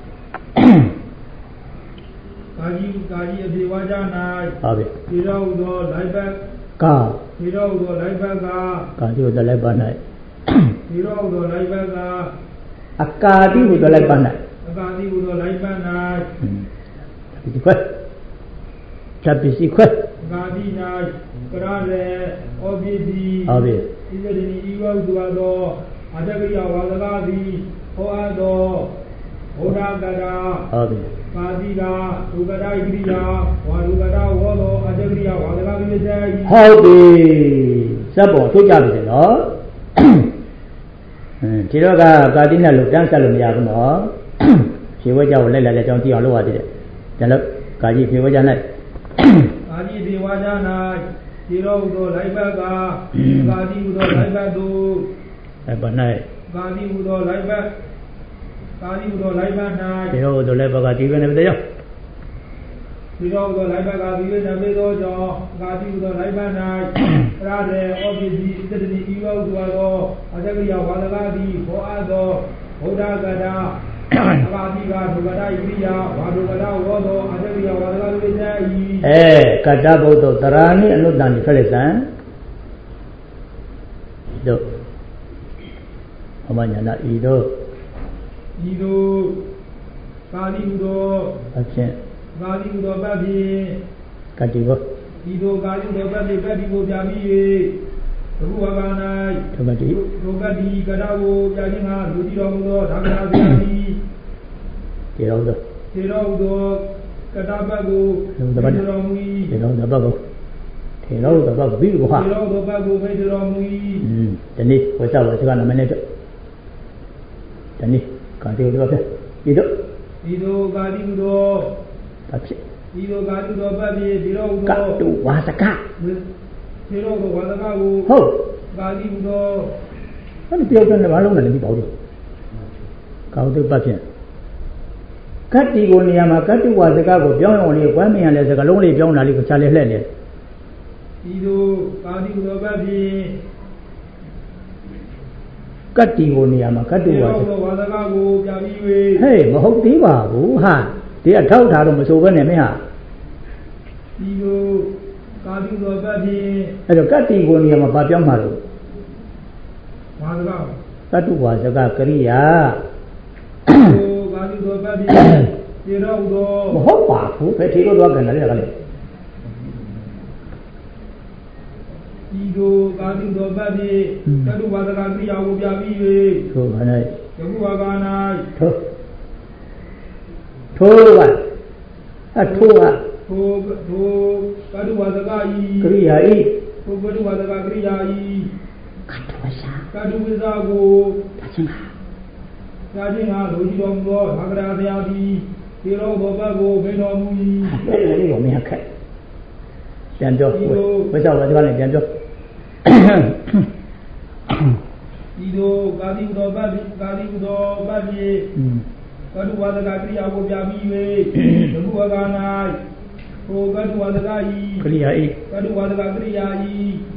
B: ကာကြီးကာကြီးအပြေဝါကြ၌
A: ဟုတ်ပြီ
B: ဒီတော့သောလိုက်ဘက်
A: ကာ
B: ဒီတော့သောလိုက်ဘက်က
A: ကာတိဟူသောလိုက်ပါ၌
B: ဒီတော့သောလိုက်ဘက်ကအ
A: ကာတိဟူသောလိုက်ပါ၌
B: အကာတိဟူသောလိုက်ဘက်၌
A: ဒီခွဲတပ်ပစ္စည်းခွဲ
B: အကာတိ၌ကရရေဩပိတိ
A: ဟုတ်ပြီ
B: ဣဇရိဤဝဟုသောအတ္တကိယဝါဒကသည်ဟောအပ်သောဘုရားကရာ
A: ဟုတ်ပြီ
B: ပါတိကာဒုက္ခဒိကိရိယာဝါဒုက္ခဒဝောသောအတ္တကိယဝါဒကပိစေ
A: ဟုတ်ပြီစပ်ပေါ်ထုတ်ကြပြီနော်ဒီတော့ကကာတိနဲ့လို့တန်းဆက်လို့မရဘူးနော်ဖြေဝဲကြောက်လိုက်လိုက်တဲ့အကြောင်းကြည့်အောင်လုပ်ရသေးတယ်ဒါလို့ကာကြီးဖြေဝဲကြ၌
B: ကာကြီးဖြေဝဲကြ၌ဒီတော့သောလိုက်ဘက်ကကာတိဟူသောလိုက်ဘက်သို့
A: အဲ့ပါ၌
B: ကာတိဟူသောလိုက်ဘက်ကာတိဟူသောလိုက်ဘက်၌
A: ဒီတော့သောလိုက်ဘက်ကဒီပဲနေပြီတော့
B: ဒီတော့သောလိုက်ဘက်ကဒီပဲနေပြီတော့ကြောင့်ကာတိဟူသောလိုက်ဘက်၌ပရဒေဩပိတိသတ္တိဤဝဟုသောအတ္တကိယဝါဒကသည်ဟောအပ်သောဘုရားကတာအဘာတိကဒုက္ခဒိကိရိယာဝါဒုက္ခဒဝောသောအတ္တကိယဝါဒကပိစေ
A: အဲကတ္တဘုဒ္ဓတရာနိအနုတ္တန်ထွက်လိုက်စမ်းတို့အမညာနာဤတို့
B: ဤတို့ကာလိဟုသော
A: အဖြစ်
B: ကာလိဟုသောပဖြင့်
A: ကတိဘော
B: ဤတို့ကာလိဟုသောပဖြင့်ပတိကိုပြပြီး၍ဘုရားက၌
A: ဒုက္ခတိ
B: ဒုက္ခတိကရကိုပြခြင်းဟာလူကြည်တော်မူသောဓမ္မရာဇာတိ
A: ဒီတော်သော
B: ဒီတော်သောကတ္တဘတ်ကို
A: ဒီတော်မူ၏ဒီတော်သောဘတ်ကိုဒီတော်သောဘတ်ပြီးတော့ဟာ
B: ဒီတော်သောဘတ်ကိုပြီးတော်မူ၏
A: อืมဒီနေ့ဝိသဝစကနမနဲ့တော့ဒီနေ့ကာတိတို့ပဲဒီတို့
B: ဒီတို့ကာတိတို့
A: ဘာဖြစ်
B: ဒီတို့ကာတိတို့ပတ်ပြီးဒီတော့
A: ကတုဝါစက
B: ဒီတော့ဝါစကကို
A: ဟုတ်
B: ကာတိတို့
A: အဲ့ဒီပြောတဲ့ဘာလုံးလဲဒီပေါ့ဒီကောက်တုပတ်ဖြစ်ကတ္တိကိုနေရာမှာကတ္တိဝါစကကိုပြောင်းအောင်လေးကွမ်းမရလဲစကလုံးလေးပြောင်းတာလေးကိုချာလေလှဲ့လေ
B: ဒီတို့ကာတိတို့ပတ်ပြီး
A: ကတ္တိကိုနေရာမှာကတ္တိဝါစက
B: ဝါစကကိုပြပြီး၍
A: ဟေးမဟုတ်သေးပါဘူးဟာဒီအထောက်ထားတော့မဆိုဘဲနဲ့မင်းဟာ
B: ဒီတို့ကာတိတို့ပတ်ပြီး
A: အဲ့တော့ကတ္တိကိုနေရာမှာဘာပြောင်းမှာလို့
B: ဝါစက
A: ကတ္တိဝါစကကရိယာ
B: တို့ကာတိတို့ပတ်ပြီးဒီတော့တော့
A: မဟုတ်ပါဘူးပဲထေလို့တော့ကန်တယ်လေကလေး
B: ဒီတို့ကာတိတို့ပတ်ပြီးကတ္တိဝါစကကရိယာကိုပြပြီး၍
A: ထိုခဏ
B: ယခုဝါက၌
A: ထိုထိုကအထိုးက
B: ထိုထိုကတ္တိဝါစကဤ
A: ကရိယာဤ
B: ထိုကတ္တိဝါစကကရိယာဤ
A: ကတ္တဝစာ
B: ကတ္တိဝစာကို
A: ဒါချင်း
B: ဒါချင်းဟာလူကြီးတော်မူသောသံဃာတရားသည်ဒီလိုဘောဘကိုဘယ်တော်မူ၏
A: အဲ့ဒါလေးကိုမရခက်ပြန်ပြောဝိသဝါစကနဲ့ပြန်ပြော
B: ဒီလိုကာတိဟုသောပတိကာတိဟုသောပတိကတုဝါဒကကရိယာကိုပြပြီး၍ဘုရားက၌ထိုကတုဝါဒကဤ
A: ကရိယာဤ
B: ကတုဝါဒကကရိယာဤ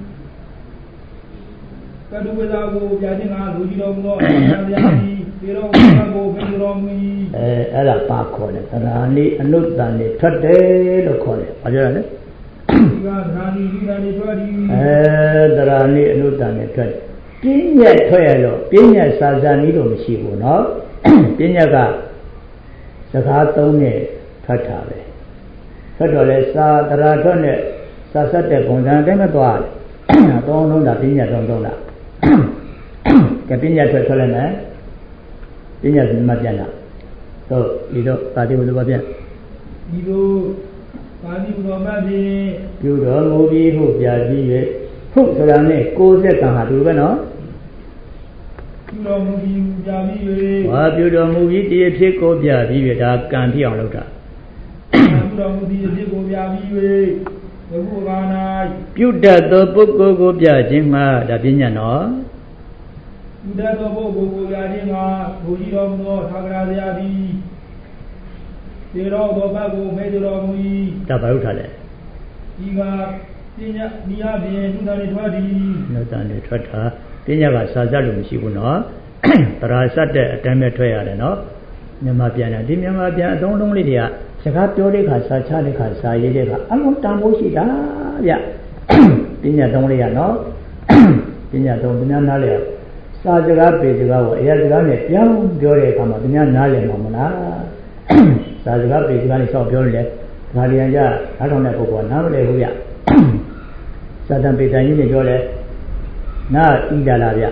B: ကတုဝေသာကိုပြခြင်းကလူကြီးတော်မူသောအမှန်တရားသည်ဒီတော်ဝါဒကိုဘယ်တော်မူ၏
A: အဲအဲ့ဒါပါခေါ်တယ်သရာနိအနုတ္တန်နေထွက်တယ်လို့ခေါ်တယ်ဘာပြောရလဲ
B: ဒီကသရာနိဒီကနေ့ထွက်သည်
A: အဲသရာနိအနုတ္တန်နေထွက်ထပြင်းညက်ထွက်ရလို့ပြင်းညက်စာစာနည်းလို့မရှိဘူးเนาะပြင်းညက်ကစကားသုံးနဲ့ထွက်တာပဲထွက်တော့လဲစာတရာထွက်နဲ့စာဆက်တဲ့ပုံစံတိုင်းမသွားသုံးလုံးတာပြင်းညက်သုံးသုံးတာကဲပြင်းညက်ထွက်ထွက်လိုက်မယ်ပြင်းညက်မပြန်တာတို့ဒီတော့ပါတိဘုရားပြန်
B: ဒီလိုပါတိဘုရားမဖြစ်
A: ပြုတော်မူပြီးဟုတ်ပြပြီး၍ဟုတ်ဆိုတာနဲ့ကိုယ်စက်ကံဟာဒီလိုပဲနော်
B: ပြုတော်မူပြီးပြပြီး
A: ၍ဟာပြုတော်မူပြီးတည်းဖြစ်ကိုပြပြီး၍ဒါကံဖြစ်အောင်လုပ်တာ
B: ပြုတော်မူပြီးဖြစ်ကိုပြပြီး၍ဘုရားနာ
A: ပြုတတ်သောပုဂ္ဂိုလ်ကိုပြခြင်းမှာဒါပြညာနော်
B: ပြုတတ်သောပုဂ္ဂိုလ်ကိုပြခြင်းမှာဘုရားတော်မူသောသာဂရဇာတိသေရောသောဘကိုမေတ္တော်မူ၏
A: ဒါဘာလို့ထားလဲ
B: ဒီကပညာနိယဖြင့်သုတန်တွေထွက်သည်
A: သုတန်တွေထွက်တာပညာကစာစလို့မရှိဘူးနော်တရာစက်တဲ့အတိုင်းပဲထွက်ရတယ်နော်မြန်မာပြန်တယ်ဒီမြန်မာပြန်အသုံးလုံးလေးတွေကစကားပြောတဲ့ခါစာချတဲ့ခါစာရေးတဲ့ခါအလုံးတန်ဖို့ရှိတာဗျပညာသုံးလေးရနော်ပညာသုံးပညာနားလေစာစကားပေစကားကိုအရာစကားနဲ့ပြောင်းပြောတဲ့အခါမှာပညာနားလည်မှာမလားစာစကားပေစကားနဲ့ဆောက်ပြောလို့လေဒါရီယံကြအားထုတ်တဲ့ပုဂ္ဂိုလ်ကနားမလည်ဘူးဗျစာတန်ပေတန်ကြီးနဲ့ပြောလဲနားဤကြလားဗျ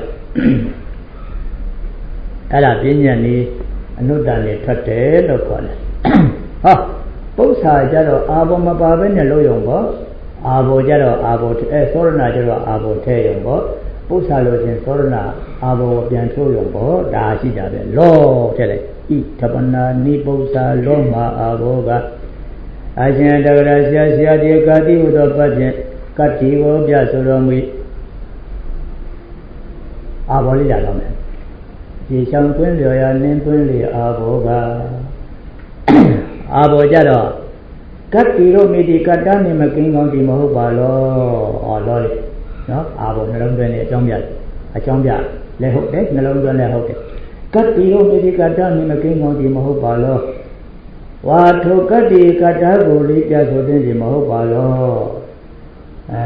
A: အဲ့ဒါပြဉ္ညာနေအနုတ္တန်နဲ့ထွက်တယ်လို့ခေါ်တယ်ဟောပု္ပ္ပာကြတော့အာဘောမပါဘဲနဲ့လို့ရုံပေါ့အာဘောကြတော့အာဘောအဲသောရဏကြတော့အာဘောထဲရုံပေါ့ပု္ပ္ပာလို့ချင်းသောရဏအာဘောပြန်ထုတ်ရုံပေါ့ဒါရှိတာပဲလောတဲ့လေဣသပနာနိပု္ပ္ပာလောမှာအာဘောကအရှင်တဂရဆရာဆရာဒီကာတိဟုသောပတ်ဖြင့်ကတ္တိကိုပြဆိုတော်မူအာဘောလေးကြတော့မယ်ဒီချောင်းတွင်းလျော်ရနင်းတွင်းလေအာဘောကအာဘောကြတော့ကတ္တိတို့မိတိကတ္တနေမကင်းကောင်းဒီမဟုတ်ပါလောဟောလောလေနော်အာဘောနှလုံးသွင်းနေအကြောင်းပြအကြောင်းပြလည်းဟုတ်တယ်နှလုံးသွင်းလည်းဟုတ်တယ်ကတ္တိတို့မိတိကတ္တနေမကင်းကောင်းဒီမဟုတ်ပါလောဝါထုကတ္တိကတ္တကိုလေးပြဆိုတဲ့ဒီမဟုတ်ပါလောအဲ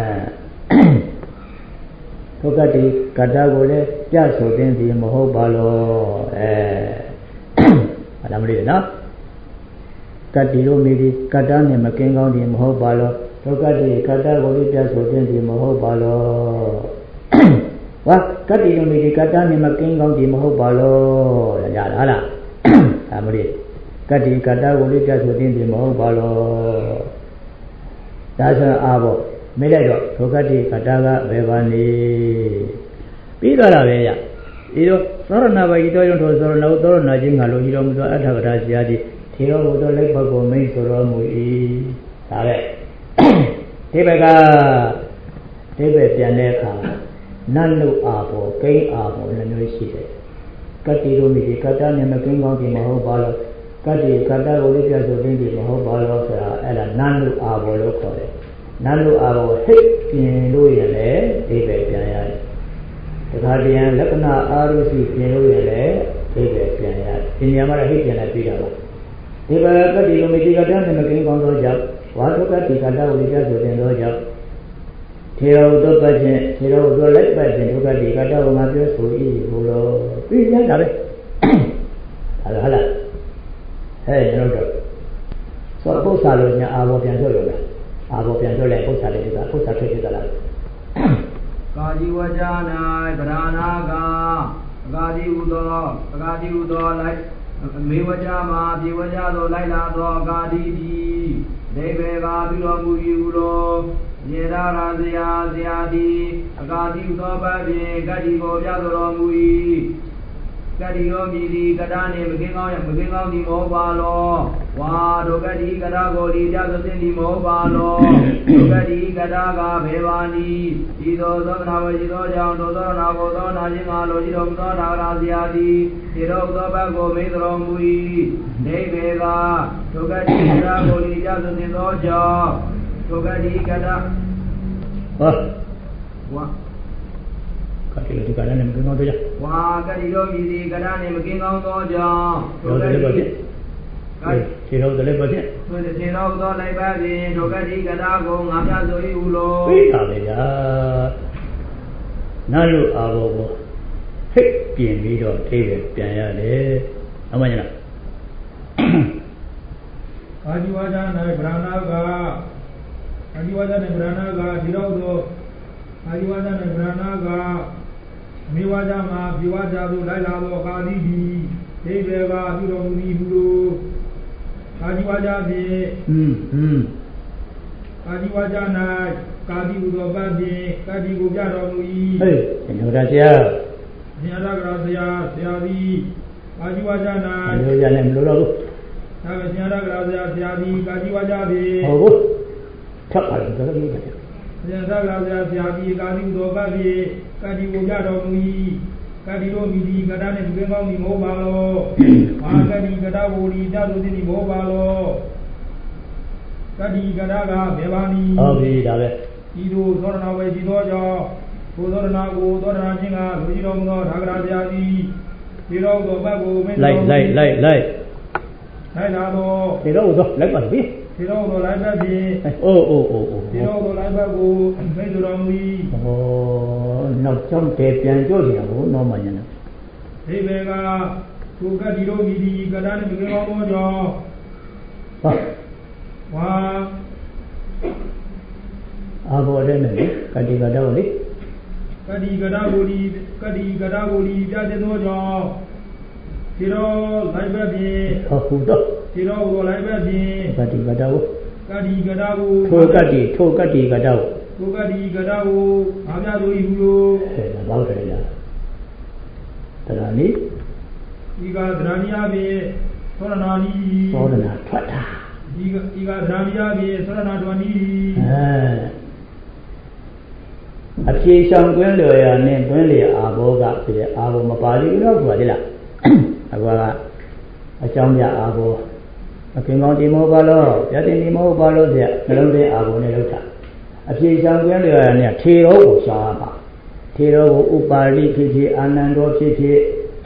A: ထုကတ္တိကတ္တကိုလည်းပြဆိုတဲ့ဒီမဟုတ်ပါလောအဲအဲ့ဒါမလို့နော်ကတ္တိတို့မိဒီကတ္တနဲ့မကင်းကောင်းဒီမဟုတ်ပါလောထုကတ္တိကတ္တကိုလေးပြဆိုတဲ့ဒီမဟုတ်ပါလောဝါကတ္တိတို့မိဒီကတ္တနဲ့မကင်းကောင်းဒီမဟုတ်ပါလောရလားဟုတ်လားဒါမလို့ကတ္တိကတ္တကိုလေးပြဆိုတဲ့ဒီမဟုတ်ပါလောဒါဆိုအာဘောမေးလိုက်တော့ဒုက္ခတိကတ္တကဘယ်ပါနေပြီးတော့လာပဲရဒီတော့သောရဏဘာဤတော်ရုံထိုသောရဏဟုသောရဏချင်းငါလိုဤတော်မူသောအထကရာဆရာတိထေရောဘုသောလက်ဘကိုမိတ်ဆိုတော်မူ၏ဒါပဲဒီဘက်ကဒီဘက်ပြန်တဲ့အခါနတ်လူအာဘောကိန်းအာဘောလည်းမျိုးရှိတယ်ကတ္တိတို့မိဒီကတ္တနဲ့မကင်းကောင်းဒီမဟုတ်ပါလို့ကတ္တိကတ္တကိုလေးပြဆိုတဲ့ဒီမဟုတ်ပါလို့ဆိုတာအဲ့ဒါနတ်လူအာဘောလို့ခေါ်တယ်နတ်လူအာဘောဟိတ်ပြင်လို့ရလေဒီဘက်ပြန်ရတယ်တခါတည်းလက္ခဏာအာရုစီပြင်လို့ရလေဒီဘက်ပြန်ရတယ်ဒီနေရာမှာဟိတ်ပြန်လိုက်ပြီးတာပါဒီဘက်ကတ္တိလိုမိတိကတ္တနဲ့မကင်းကောင်းသောကြောင့်ဝါထုကတ္တိကတ္တကိုလေးပြဆိုတဲ့သောကြောင့်ထေရဝတ္တပတ်ခြင်းထေရဝတ္တလိုက်ပတ်ခြင်းဒုက္ခတိကတ္တကိုငါပြောဆို၏ဘုလိုပြီးရတာပဲဟာလားဟာလားဟဲ့ကျွန်တော်တို့သောပု္ပ္ပာလို့ညာအာဘောပြန်ထုတ်လို့လားအာဘောပြန်ထုတ်လိုက်ပု္ပ္ပာလေးကပု္ပ္ပာထုတ်ဖြစ်သလား
B: ကာជីဝကြ၌ဗရဏာကအကာတိဟုသောအကာတိဟုသောလိုက်မေဝကြမှာပြေဝကြသောလိုက်လာသောအကာတိတိဒေဘေကပြုတော်မူ၏ဟုလောယေရာရာဇယာဇယာတိအကာတိဟုသောဘဖြင့်ကတ္တိကိုပြတော်မူ၏ကတ္တိရောမြည်သည်ကတ္တနှင့်မကင်းကောင်းရမကင်းကောင်းသည်မဟုတ်ပါလောဝါဒုကတ္တိကတ္တကိုဒီပြဆိုသည်မဟုတ်ပါလောဒုကတ္တိကတ္တကဘေဘာနိဤသို့သောနာဝရှိသောကြောင့်သောသောနာကိုသောနာခြင်းငါလိုရှိတော်မူသောသာရဇယာတိဒီတော်သောဘကိုမေးတော်မူ၏နေဘေကဒုကတ္တိကတ္တကိုဒီပြဆိုသည်သောကြောင့်ဒုကတ္တိကတ္တ
A: ဟော
B: ဝါ
A: ကတိဒီကရနဲ့မကင်းကောင်းတော့ကြ
B: ဝါကတိတို့မြည်သည်ကရနဲ့မကင်းကောင်းသောကြောင့်
A: ဒုကတိပါဖြင့်ခြေတော်လည်းပါဖြင့်
B: ဆိုတဲ့ခြေတော်သောလိုက်ပါဖြင့်ဒုကတိကရကိုငါပြဆို၏ဟုလို့
A: ပြီးတာလေဗျာနာလူအာဘောကိုဟိတ်ပြင်ပြီးတော့အိဗေပြန်ရတယ်အမှန်လား
B: အာဇီဝါဒ၌ဗြဟ္မဏကအာဇီဝါဒ၌ဗြဟ္မဏကဒီတော့တော့အာဇီဝါဒ၌ဗြဟ္မဏကမိဝါဒမှာဒီဝါဒသို့လိုက်လာသောကာသီဒီဒိဗေကပြုတော်မူသည်ဟုလို့အာဇီဝါဒဖြင့်
A: อืมอืม
B: အာဇီဝါဒ၌ကာတိဟုသောပတ်ဖြင့်ကာတိကိုပြတော်မူ၏
A: ဟေးရှင်တော်ဆရာ
B: ရှင်ရကရာဆရာဆရာသည်အာဇီဝါဒ၌
A: လို့ရတယ်မလို့တော့ဘူး
B: ဒါပဲရှင်ရကရာဆရာဆရာသည်ကာတိဝါဒဖြင့်
A: ဟုတ်ဘူးထပ်ပါတယ်ဒါလည်းရတယ်
B: ရှင်ရကရာဆရာဆရာသည်ကာတိဟုသောပတ်ဖြင့်ကာတိကိုပြတော်မူ၏ကာတိတို့မိဒီကတာနှင့်တွင်ကောင်းသည်မဟုတ်ပါလောမာကတိကတာဘူရီတသုတိမဟုတ်ပါလောကတိကတာကဘယ်ပါနည်း
A: ဟုတ်ပြီဒါပဲ
B: ဤသို့သောရဏဝေရှိသောကြောင့်ဘုသောရဏကိုသောရဏချင်းကလူကြီးတော်မူသောဒါဂရာဆရာသည်ဒီတော်သောဘတ်ကိုမင်း
A: လိုက်လိုက်လိုက်လိုက်
B: လိုက်လာတော့
A: ဒီတော်သောလိုက်ပါပြီ
B: ဒီတော်သောလိုက်ပါပြီ
A: အိုးအိုးအိုးအိုး
B: ဒီတော်သောလိုက်ပါကိုမင်းတော်မူ၏
A: ဟောနောက်ကြောင့်တည်းပြန်ကြို့ကြဘူးနော်မညာနာ
B: ဒီဘေကသူကတိတို့မိဒီကတာနှင့်ပြေကောင်းသောကြောင့်
A: ဟာ
B: ဝါ
A: အာဘောတဲ့နဲ့ကတိကတော်လေ
B: ကတိကတာဘူလီကတိကတာဘူလီပြတဲ့သောကြောင့်ဒီတော့လိုက်ပဲဖြင့်
A: ဟုတ်တော့
B: ဒီတော့ကိုလိုက်ပဲဖြင့်
A: ကတိကတော်
B: ကတိကတာဘူ
A: ထိုကတိထိုကတိကတော်
B: ထိုကတိကတာဘူအားပြဆို၏ဟုလို့
A: အဲဒါတော့တယ်လားတရားနည်း
B: ဒီကသရဏီအပြင်သောရဏာနီ
A: သောရဏထွက်တာ
B: ဒီကဒီကသရဏီအပြင်သောရဏတော်နီ
A: အဲအပြေဆောင်ကွင်းလျော်ရနဲ့တွင်းလေအာဘောကဖြစ်တဲ့အာဘောမပါလိဘူးတော့ဆိုတာလေလားအခုကအကြောင်းပြအာဘောအခင်ကောင်းဒီမောပါလို့ပြတင်ဒီမောပါလို့တဲ့နှလုံးသွင်းအာဘောနဲ့လောက်တာအပြေဆောင်ကွင်းလျော်ရနဲ့ထေရောကိုရှားပါထေရောကိုဥပါလိဖြစ်ဖြစ်အာနန္ဒောဖြစ်ဖြစ်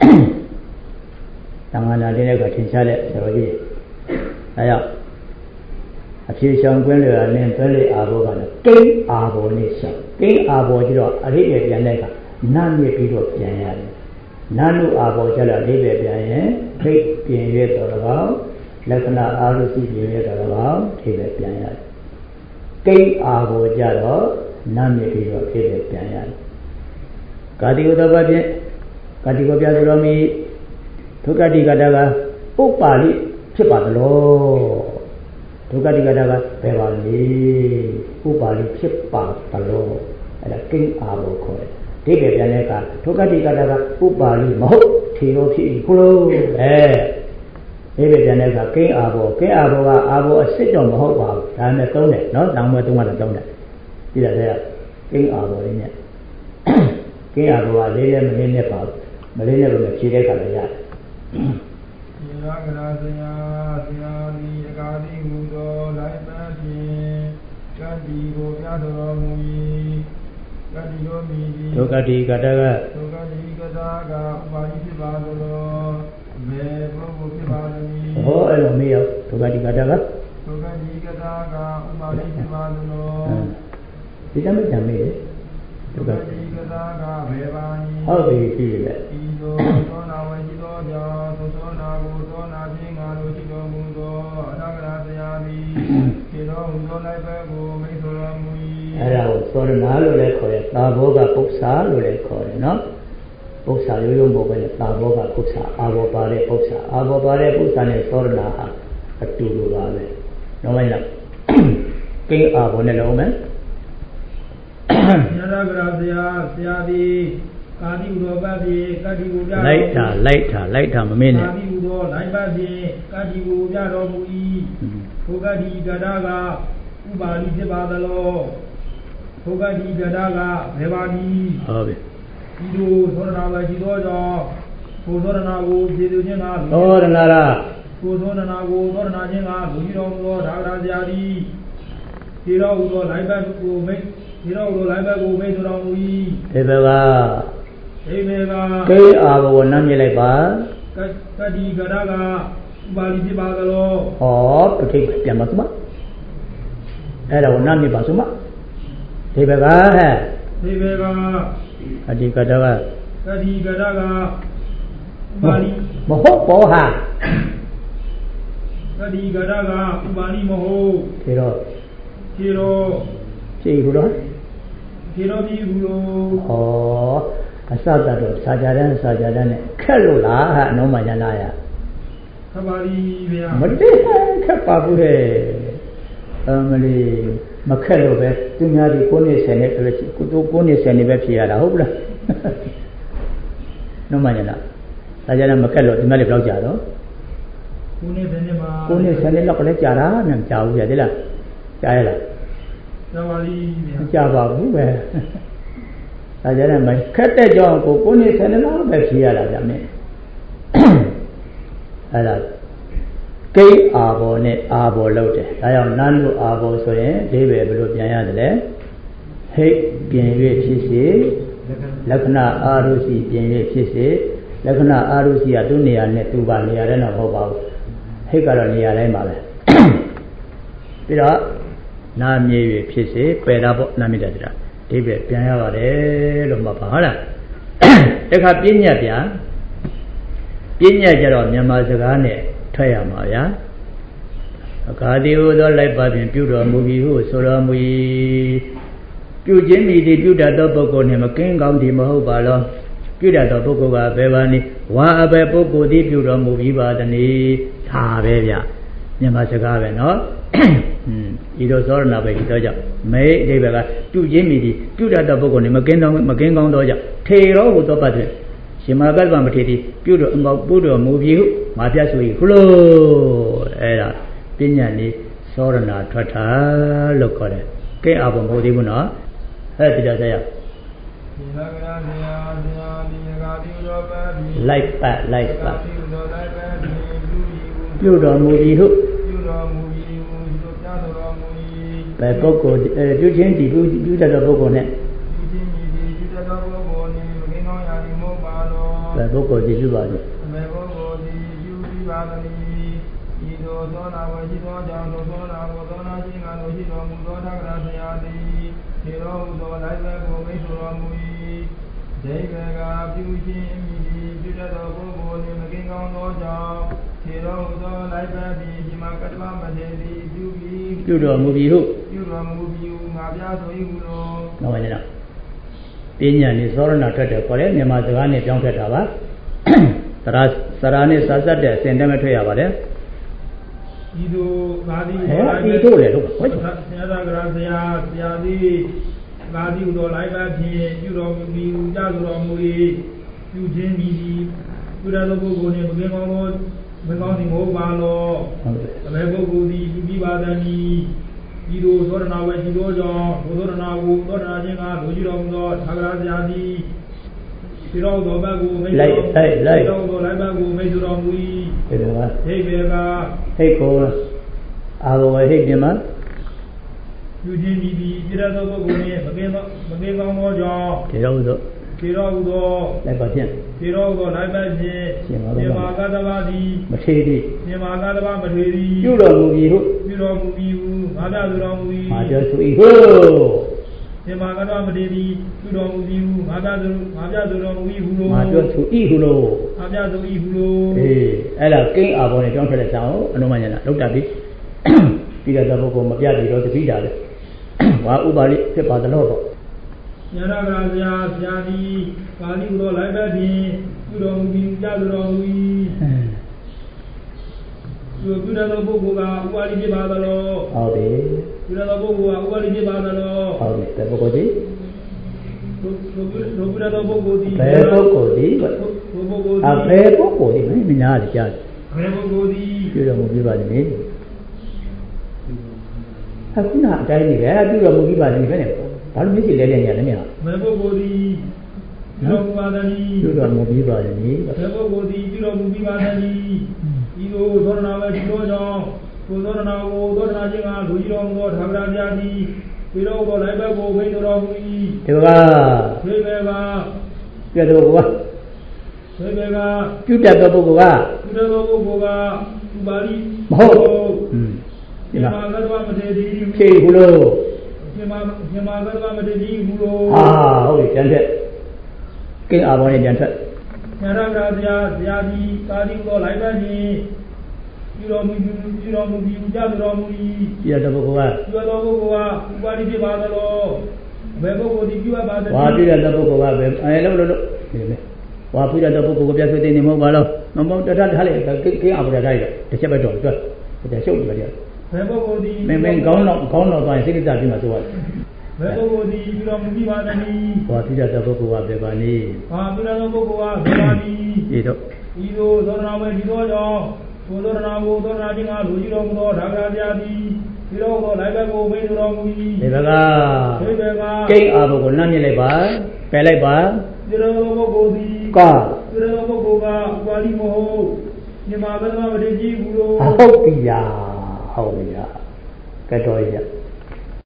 A: သံဃာနာတဲ့ကထင်ရှားတဲ့ဆရာကြီးအဲကြောင့်အဖြေဆောင်ကွင်းလျာနဲ့တွဲလေအာဘောကလည်းကိန်းအာဘောနဲ့ရှောင်းကိန်းအာဘောကျတော့အရိပ်ပြန်တဲ့ကနာမြစ်ပြီးတော့ပြန်ရတယ်နာနုအာဘောကျတော့အရိပ်ပြန်ရင်ခိတ်ပြင်ရတော်တော်လက္ခဏာအာရုစီပြင်ရတော်တော်ထိပ်ပဲပြန်ရတယ်ကိန်းအာဘောကျတော့နာမြစ်ပြီးတော့ထိပ်ပဲပြန်ရတယ်ကာတိဥဒ္ဒဘဖြင့်ကာတိကိုပြဆိုတော်မူဒုက္ခတိကတာကပုပ္ပါလိဖြစ်ပါသလောဒုက္ခတိကတာကဘယ်ပါလဲပုပ္ပါလိဖြစ်ပါသလောအဲ့ဒါကိန်းအာဘောခေါ်တယ်ဒိဋ္ဌိပြန်တဲ့အခါဒုက္ခတိကတာကပုပ္ပါလိမဟုတ်ထေရောဖြစ်၏ခုလို့အဲဒိဋ္ဌိပြန်တဲ့အခါကိန်းအာဘောကိန်းအာဘောကအာဘောအစစ်တော့မဟုတ်ပါဘူးဒါနဲ့သုံးတယ်နော်တောင်မဲ့သုံးကတော့သုံးတယ်ဒီတဲ့ကိန်းအာဘောလေးနဲ့ကိန်းအာဘောကလေးလည်းမလေးနဲ့ပါမလေးနဲ့ပဲဖြေတဲ့အခါလည်းရတယ်
B: ဒီရကရာဆရာဆရာဒီအကာတိဟူသောလိုက်ပန်းဖြင့်ကတိကိုပြတော်မူ၏ကတိတို့မိသည်
A: ဒုက္ခတိကတက
B: ဒုက္ခတိကတကဥပါတိဖြစ်ပါသောမေပုဂ္ဂိုလ်ဖြစ်ပါသည်
A: ဟောအဲ့လိုမေးရောဒုက္ခတိကတက
B: ဒုက္ခတိကတကဥပါတိဖြစ်ပါသော
A: ဒီတမ်းကြံမေး
B: ဒုက္ခတိကတကဘေပါနည်း
A: ဟုတ်ပြီပြီလေ
B: ဤသို့သောနာဝေရှိသောကြောင့်သောသောနာကိုသောနာခြင်းငါတို့ရှိတော်မူသောအနာဂရဆရာသည်ခြေတော်ဟူသောလိုက်ပဲကိုမိတ်ဆိုတော်မူ၏
A: အဲ့ဒါကိုသောရဏလို့လည်းခေါ်တယ်သာဘောကပု္ပ္ပာလို့လည်းခေါ်တယ်နော်ပု္ပ္ပာရိုးရိုးမဟုတ်ဘဲနဲ့သာဘောကပု္ပ္ပာအာဘောပါတဲ့ပု္ပ္ပာအာဘောပါတဲ့ပု္ပ္ပာနဲ့သောရဏဟာအတူတူပါပဲနော်မလားကိန်းအာဘောနဲ့လုံးမယ်
B: ညရဂရဆရာဆရာသည်ကာတိဥသောပတ်ဖြင့်ကတိကိုပြတော်
A: လိုက်တာလိုက်တာလိုက်တာမမင်းနဲ့
B: ကာတိဥသောလိုက်ပတ်ဖြင့်ကတိကိုပြတော်မူ၏ထိုကတိကတာကဥပါလိဖြစ်ပါသလောထိုကတိကတာကဘယ်ပါနည်း
A: ဟုတ်ပြီ
B: ဤသို့သောရဏဝေရှိသောကြောင့်ထိုသောရဏကိုခြေသူချင်းက
A: သောရဏလား
B: ထိုသောရဏကိုသောရဏချင်းကလူကြီးတော်မူသောဒါဂရာဆရာသည်ဒီတော်ဟူသောလိုက်ပတ်ကိုမိတ်ဒီတော့လိုလိုက်ဘက်ကိုမိတ်တော်မူ၏
A: ဒီဘက်က
B: ဒီဘေက
A: ကိအာဘောနားမြစ်လိုက်ပါ
B: ကတိကရကဥပါလိဖြစ်ပါသလော
A: ဟောပဋိပြန်ပါစမအဲ့ဒါကိုနားမြစ်ပါစမဒီဘက်ကဟဲ့
B: သေဘေက
A: အဒီကတက
B: ကတိကရကပါဠိ
A: မဟုတ်ဘောဟာ
B: ကတိကရကဥပါလိမဟုတ်
A: ဒီတော့
B: ခြေတော်
A: ကြည့်ဘူးလား
B: ခြေတော်ပြီးဘူးလို့
A: ဟောအစတတော့စာကြတဲ့စာကြတဲ့နဲ့ခက်လို့လားဟာအလုံးမညာလာရ
B: ခပါလိဗျာ
A: မတည့်ခက်ပါဘူးဟဲ့အမလီမခက်လို့ပဲသူများဒီကိုနေဆယ်နဲ့ပဲကိုတို့ကိုနေဆယ်နေပဲဖြစ်ရတာဟုတ်လားလုံးမညာလာစာကြတဲ့မခက်လို့ဒီမဲ့လေဘယ်တော့ကြာတော့
B: ကိုနေဘယ်နဲ့မှာ
A: ကိုနေဆယ်နဲ့လောက်ကလေးကြာတာမြန်ကြာဘူးပြတယ်လားကြာရလား
B: ခပါလိဗျာ
A: မကြာပါဘူးပဲဒါကြတဲ့မခက်တဲ့ကြောင့်ကိုကိုနေဆယ်နှစ်လောက်ပဲဖြေရတာဗျာမင်းအဲ့ဒါကိတ်အာဘောနဲ့အာဘောလောက်တယ်ဒါကြောင့်နန်းတို့အာဘောဆိုရင်ဒီပဲဘယ်လိုပြန်ရတယ်လဲဟိတ်ပြင်၍ဖြစ်စေလက္ခဏာအာရုစီပြင်၍ဖြစ်စေလက္ခဏာအာရုစီကသူ့နေရာနဲ့သူ့ပါနေရာတဲ့တော့မဟုတ်ပါဘူးဟိတ်ကတော့နေရာတိုင်းပါပဲပြီးတော့နာမြေ၍ဖြစ်စေပယ်တာပေါ့နာမိတယ်တရားဒီပဲပြန်ရပါတယ်လို့မှတ်ပါဟုတ်လားတခါပြညတ်ဗျာပြညတ်ကြတော့မြန်မာစကားနဲ့ထွက်ရမှာဗျာအခါတိဟုသောလိုက်ပါဖြင့်ပြုတော်မူပြီးဟုဆိုတော်မူ၏ပြုခြင်းမိသည်ပြုတတ်သောပုဂ္ဂိုလ်နှင့်မကင်းကောင်းသည်မဟုတ်ပါလောပြုတတ်သောပုဂ္ဂိုလ်ကဘယ်ပါနည်းဝါအဘယ်ပုဂ္ဂိုလ်သည်ပြုတော်မူပြီးပါသနည်းဒါပဲဗျမြန်မာစကားပဲနော်ဤသို့သောရဏပဲဒီတော့ကြောင့်မေအဓိပ္ပာယ်ကပြုခြင်းမိသည်ပြုတတ်သောပုဂ္ဂိုလ်နှင့်မကင်းသောမကင်းကောင်းသောကြောင့်ထေရောဟုသောပတ်ဖြင့်ရှင်မကတ္တဗမထေတိပြုတော်အမောပုတော်မူပြီးဟုငါပြဆို၏ခုလို့အဲ့ဒါပညာနည်းသောရဏထွက်တာလို့ခေါ်တယ်ကဲအဘမဟုတ်သေးဘူးနော်ဟဲ့ဒီတော့ဆက်ရလိုက်ပတ်လိုက်ပတ်ပြုတော်မူပြီးဟု
B: ပြုတော်မူပြီးဟုဆိုပြတော်မူ၏
A: ဘယ်ပုဂ္ဂိုလ်ပြုခြင်းဒီပြုပြုတတ်တဲ့ပုဂ္ဂိုလ်နဲ့
B: ပြုခြင်းဒီပြုတတ်သောပုဂ္ဂိုလ်နှင့်မကင်းကောင်းရာသည်မဟုတ်ပါလော
A: ဘယ်ပုဂ္ဂိုလ်ဒီပြုပါလဲ
B: ဘယ်ပုဂ္ဂိုလ်ဒီပြုပြီးပါသနည်းဤသို့သောနာဝရှိသောကြောင့်သောနာကိုသောနာခြင်းကလိုရှိတော်မူသောထာဂရဆရာသည်ခြေတော်ဟူသောလိုက်ဘက်ကိုမိတ်ဆိုတော်မူ၏ဒိဗေကပြုခြင်းမိသည်ပြုတတ်သောပုဂ္ဂိုလ်နှင့်မကင်းကောင်းသောကြောင့်ခြေတော်ဟူသောလိုက်ဘက်သည်ဒီမှာကတ္တမထေသည်ပြုပြီး
A: ပြုတော်မူပြီးဟု
B: ပြုတော်မူပြီးဟုငါပြဆို၏ဟုလို့
A: နောက်ဝင်တော့ပညာနဲ့သောရဏထွက်တယ်ခေါ်တယ်မြန်မာစကားနဲ့ပြောင်းထွက်တာပါသရာသရာနဲ့စာစက်တဲ့အစဉ်တည်းမထွက်ရပါတယ်
B: ဤသို့သာတိဟ
A: ဲ့ဤသို့လေလို့ဟုတ်
B: ဆရာသာကရာဆရာဆရာသည်သာတိဟူသောလိုက်ပါဖြင့်ပြုတော်မူပြီးဟုကြဆိုတော်မူ၏ပြုခြင်းမိသည်ပြုရသောပုဂ္ဂိုလ်နှင့်မကင်းကောင်းသောမကောင်းသည်မဟုတ်ပါလော
A: ဟုတ်တယ်
B: အမေပုဂ္ဂိုလ်သည်ပြုပြီးပါသည်ဤသို့သောရဏဝေရှိသောကြောင့်သောရဏကိုသောရဏချင်းကလူကြီးတော်မူသောသာကရာဆရာသည်ဒီတော်သောဘက်ကိုမိတ်
A: လိုက်လိုက်လိုက်
B: တော်သောလိုက်ဘက်ကိုမိတ်တော်မူ၏
A: ဒီလိုပါ
B: ဟိဘေက
A: ဟိတ်ကိုအာဘောဟိတ်ဒီမှာ
B: ယူခြင်းမိသည်ပြရသောပုဂ္ဂိုလ်နှင့်မကင်းသောမကင်းကောင်းသောကြောင့်
A: ဒီတော်သော
B: ဒီတော်ဟူသော
A: လိုက်ပါဖြင့်
B: ဒီတော်ဟူသောလိုက်ပါဖြင့်ရှင်မာကတ္တဗသည်
A: မထေရီ
B: ရှင်မာကတ္တဗမထေရီ
A: ပြုတော်မူပြီးဟု
B: ပြုတော်မူပြီးဟုငါပြဆိုတော်မူ၏
A: ငါပြောဆို၏ဟု
B: ရှင်မာကတ္တဗမထေရီပြုတော်မူပြီးဟုငါပြဆိုငါပြဆိုတော်မူ၏ဟုလို့
A: ငါပြောဆို၏ဟုလို့
B: ငါပြဆို၏ဟုလို့
A: အေးအဲ့ဒါကိန်းအာဘောနဲ့ကြောင်းထွက်တဲ့ဆောင်းအနုမညာနာလောက်တာပြီပြီးတော့ပုဂ္ဂိုလ်မပြပြီးတော့တပိတာလေဝါဥပါလိဖြစ်ပါသလို့ပေါ့
B: ညရကရာဆရာဆရာသည်ပါဠိဟူသောလိုက်ပဲဖြင့်ပြုတော်မူပြီးကြဆိုတော်မူ၏ပြုပြုသောပုဂ္ဂိုလ်ကဥပါလိဖြစ်ပါသလော
A: ဟုတ်တယ်
B: ပြုသောပုဂ္ဂိုလ်ကဥပါလိဖြစ်ပါသလော
A: ဟုတ်တယ်တဲ့ပုဂ္ဂိုလ်ကြီး
B: တို့တို့တို့ပြုသောပုဂ္ဂိုလ်သည်
A: ဘယ်ပုဂ္ဂိုလ်သည်
B: ဘယ်ပုဂ္ဂိုလ်သည်
A: အဘယ်ပုဂ္ဂိုလ်သည်မညာရကြား
B: ဘယ်ပုဂ္ဂိုလ်သည်
A: ပြုတော်မူပြီးပါလိမ့်အခုနအတိုင်းကြီးပဲအဲ့ဒါပြုတော်မူပြီးပါလိမ့်ပဲနဲ့ဘာလို့မျက်စိလဲလဲနေရလဲမြတ်
B: ဘယ်ပုဂ္ဂိုလ်သည်ပြုတော်မူပါသနည်း
A: ပြုတော်မူပြီးပါလိမ့်မည်
B: ဘယ်ပုဂ္ဂိုလ်သည်ပြုတော်မူပြီးပါသနည်းဤသို့သောရဏဝေဒီသောကြောင့်ကိုသောရဏကိုသောရဏချင်းကလူကြီးတော်မူသောထာဝရဘုရားသည်ပြီးတော့ကိုလိုက်ဘက်ကိုမိတ်တော်မူ၏
A: ဒီက
B: ဒီဘေက
A: ပြတ်တော်က
B: ဒီဘေက
A: ပြုတတ်သောပုဂ္ဂိုလ်က
B: ပြုတတ်သောပုဂ္ဂိုလ်ကဥပါလိ
A: မဟုတ်อืม
B: ဒီမှာကတ္တဝမထေရီ
A: ဖြေဘူးလို့
B: ဖြရှင်မရှင်မကတ္တမတတိဘူးလို့
A: ဟာဟုတ်ပြီပြန်ထက်ကိန်းအာဘောနဲ့ပြန်ထက်
B: ညာရကရာဇာဇာတိကာတိကိုလိုက်ပါခြင်းပြုတော်မူပြုတော်မူပြီးကြတော်မူ၏
A: ပြရတဲ့ပုဂ္ဂိုလ်က
B: ပြုတော်ပုဂ္ဂိုလ်ကဥပါတိဖြစ်ပါသလားဘယ်ပုဂ္ဂိုလ်ဒီပြုအပ်ပါသလဲ
A: ဝါပြရတဲ့ပုဂ္ဂိုလ်ကဘယ်အဲလို့လို့လို့ဒီလေဝါပြရတဲ့ပုဂ္ဂိုလ်ကိုပြဆွေးသိနေမဟုတ်ပါလားမမတတထားလိုက်ကိန်းအာဘောထားလိုက်တစ်ချက်ပဲတော့တွက်ဒါရှုပ်နေပါကြ
B: ဘယ်ပုဂ္ဂိုလ်ဒီ
A: မင်းမင်းကောင်းတော့ကောင်းတော့သွားရင်စိတ်ကြပြီးမှဆိုရတယ်
B: ဘယ်ပုဂ္ဂိုလ်ဒီပြုတော်မူပြီးပါသနည်း
A: ဝါပြရတဲ့ပုဂ္ဂိုလ်ကဘယ်ပါနည်း
B: ဝါပြရတဲ့ပုဂ္ဂိုလ်ကဘယ်ပါနည်း
A: ဒီတော့
B: ဤသို့သောနာဝေဒီသောကြောင့်သောသောနာကိုသောနာခြင်းကလူကြီးတော်မူသောဒါဂရာပြာသည်ဒီတော့သောလိုက်ဘက်ကိုမိန်တော်မူ၏
A: ဒီဘက်က
B: ဒီဘက်က
A: ကိန်းအာဘကိုနှမ်းမြစ်လိုက်ပါပယ်လိုက်ပါ
B: ဒီလိုပုဂ္ဂိုလ်သည်
A: က
B: ဒီလိုပုဂ္ဂိုလ်ကဥပါလိမဟုတ်ညီမဘယ်မှာမတည်ကြည့်ဘူးလို့
A: ဟုတ်ပြီလားဟုတ်ပြီလားကတော်ရ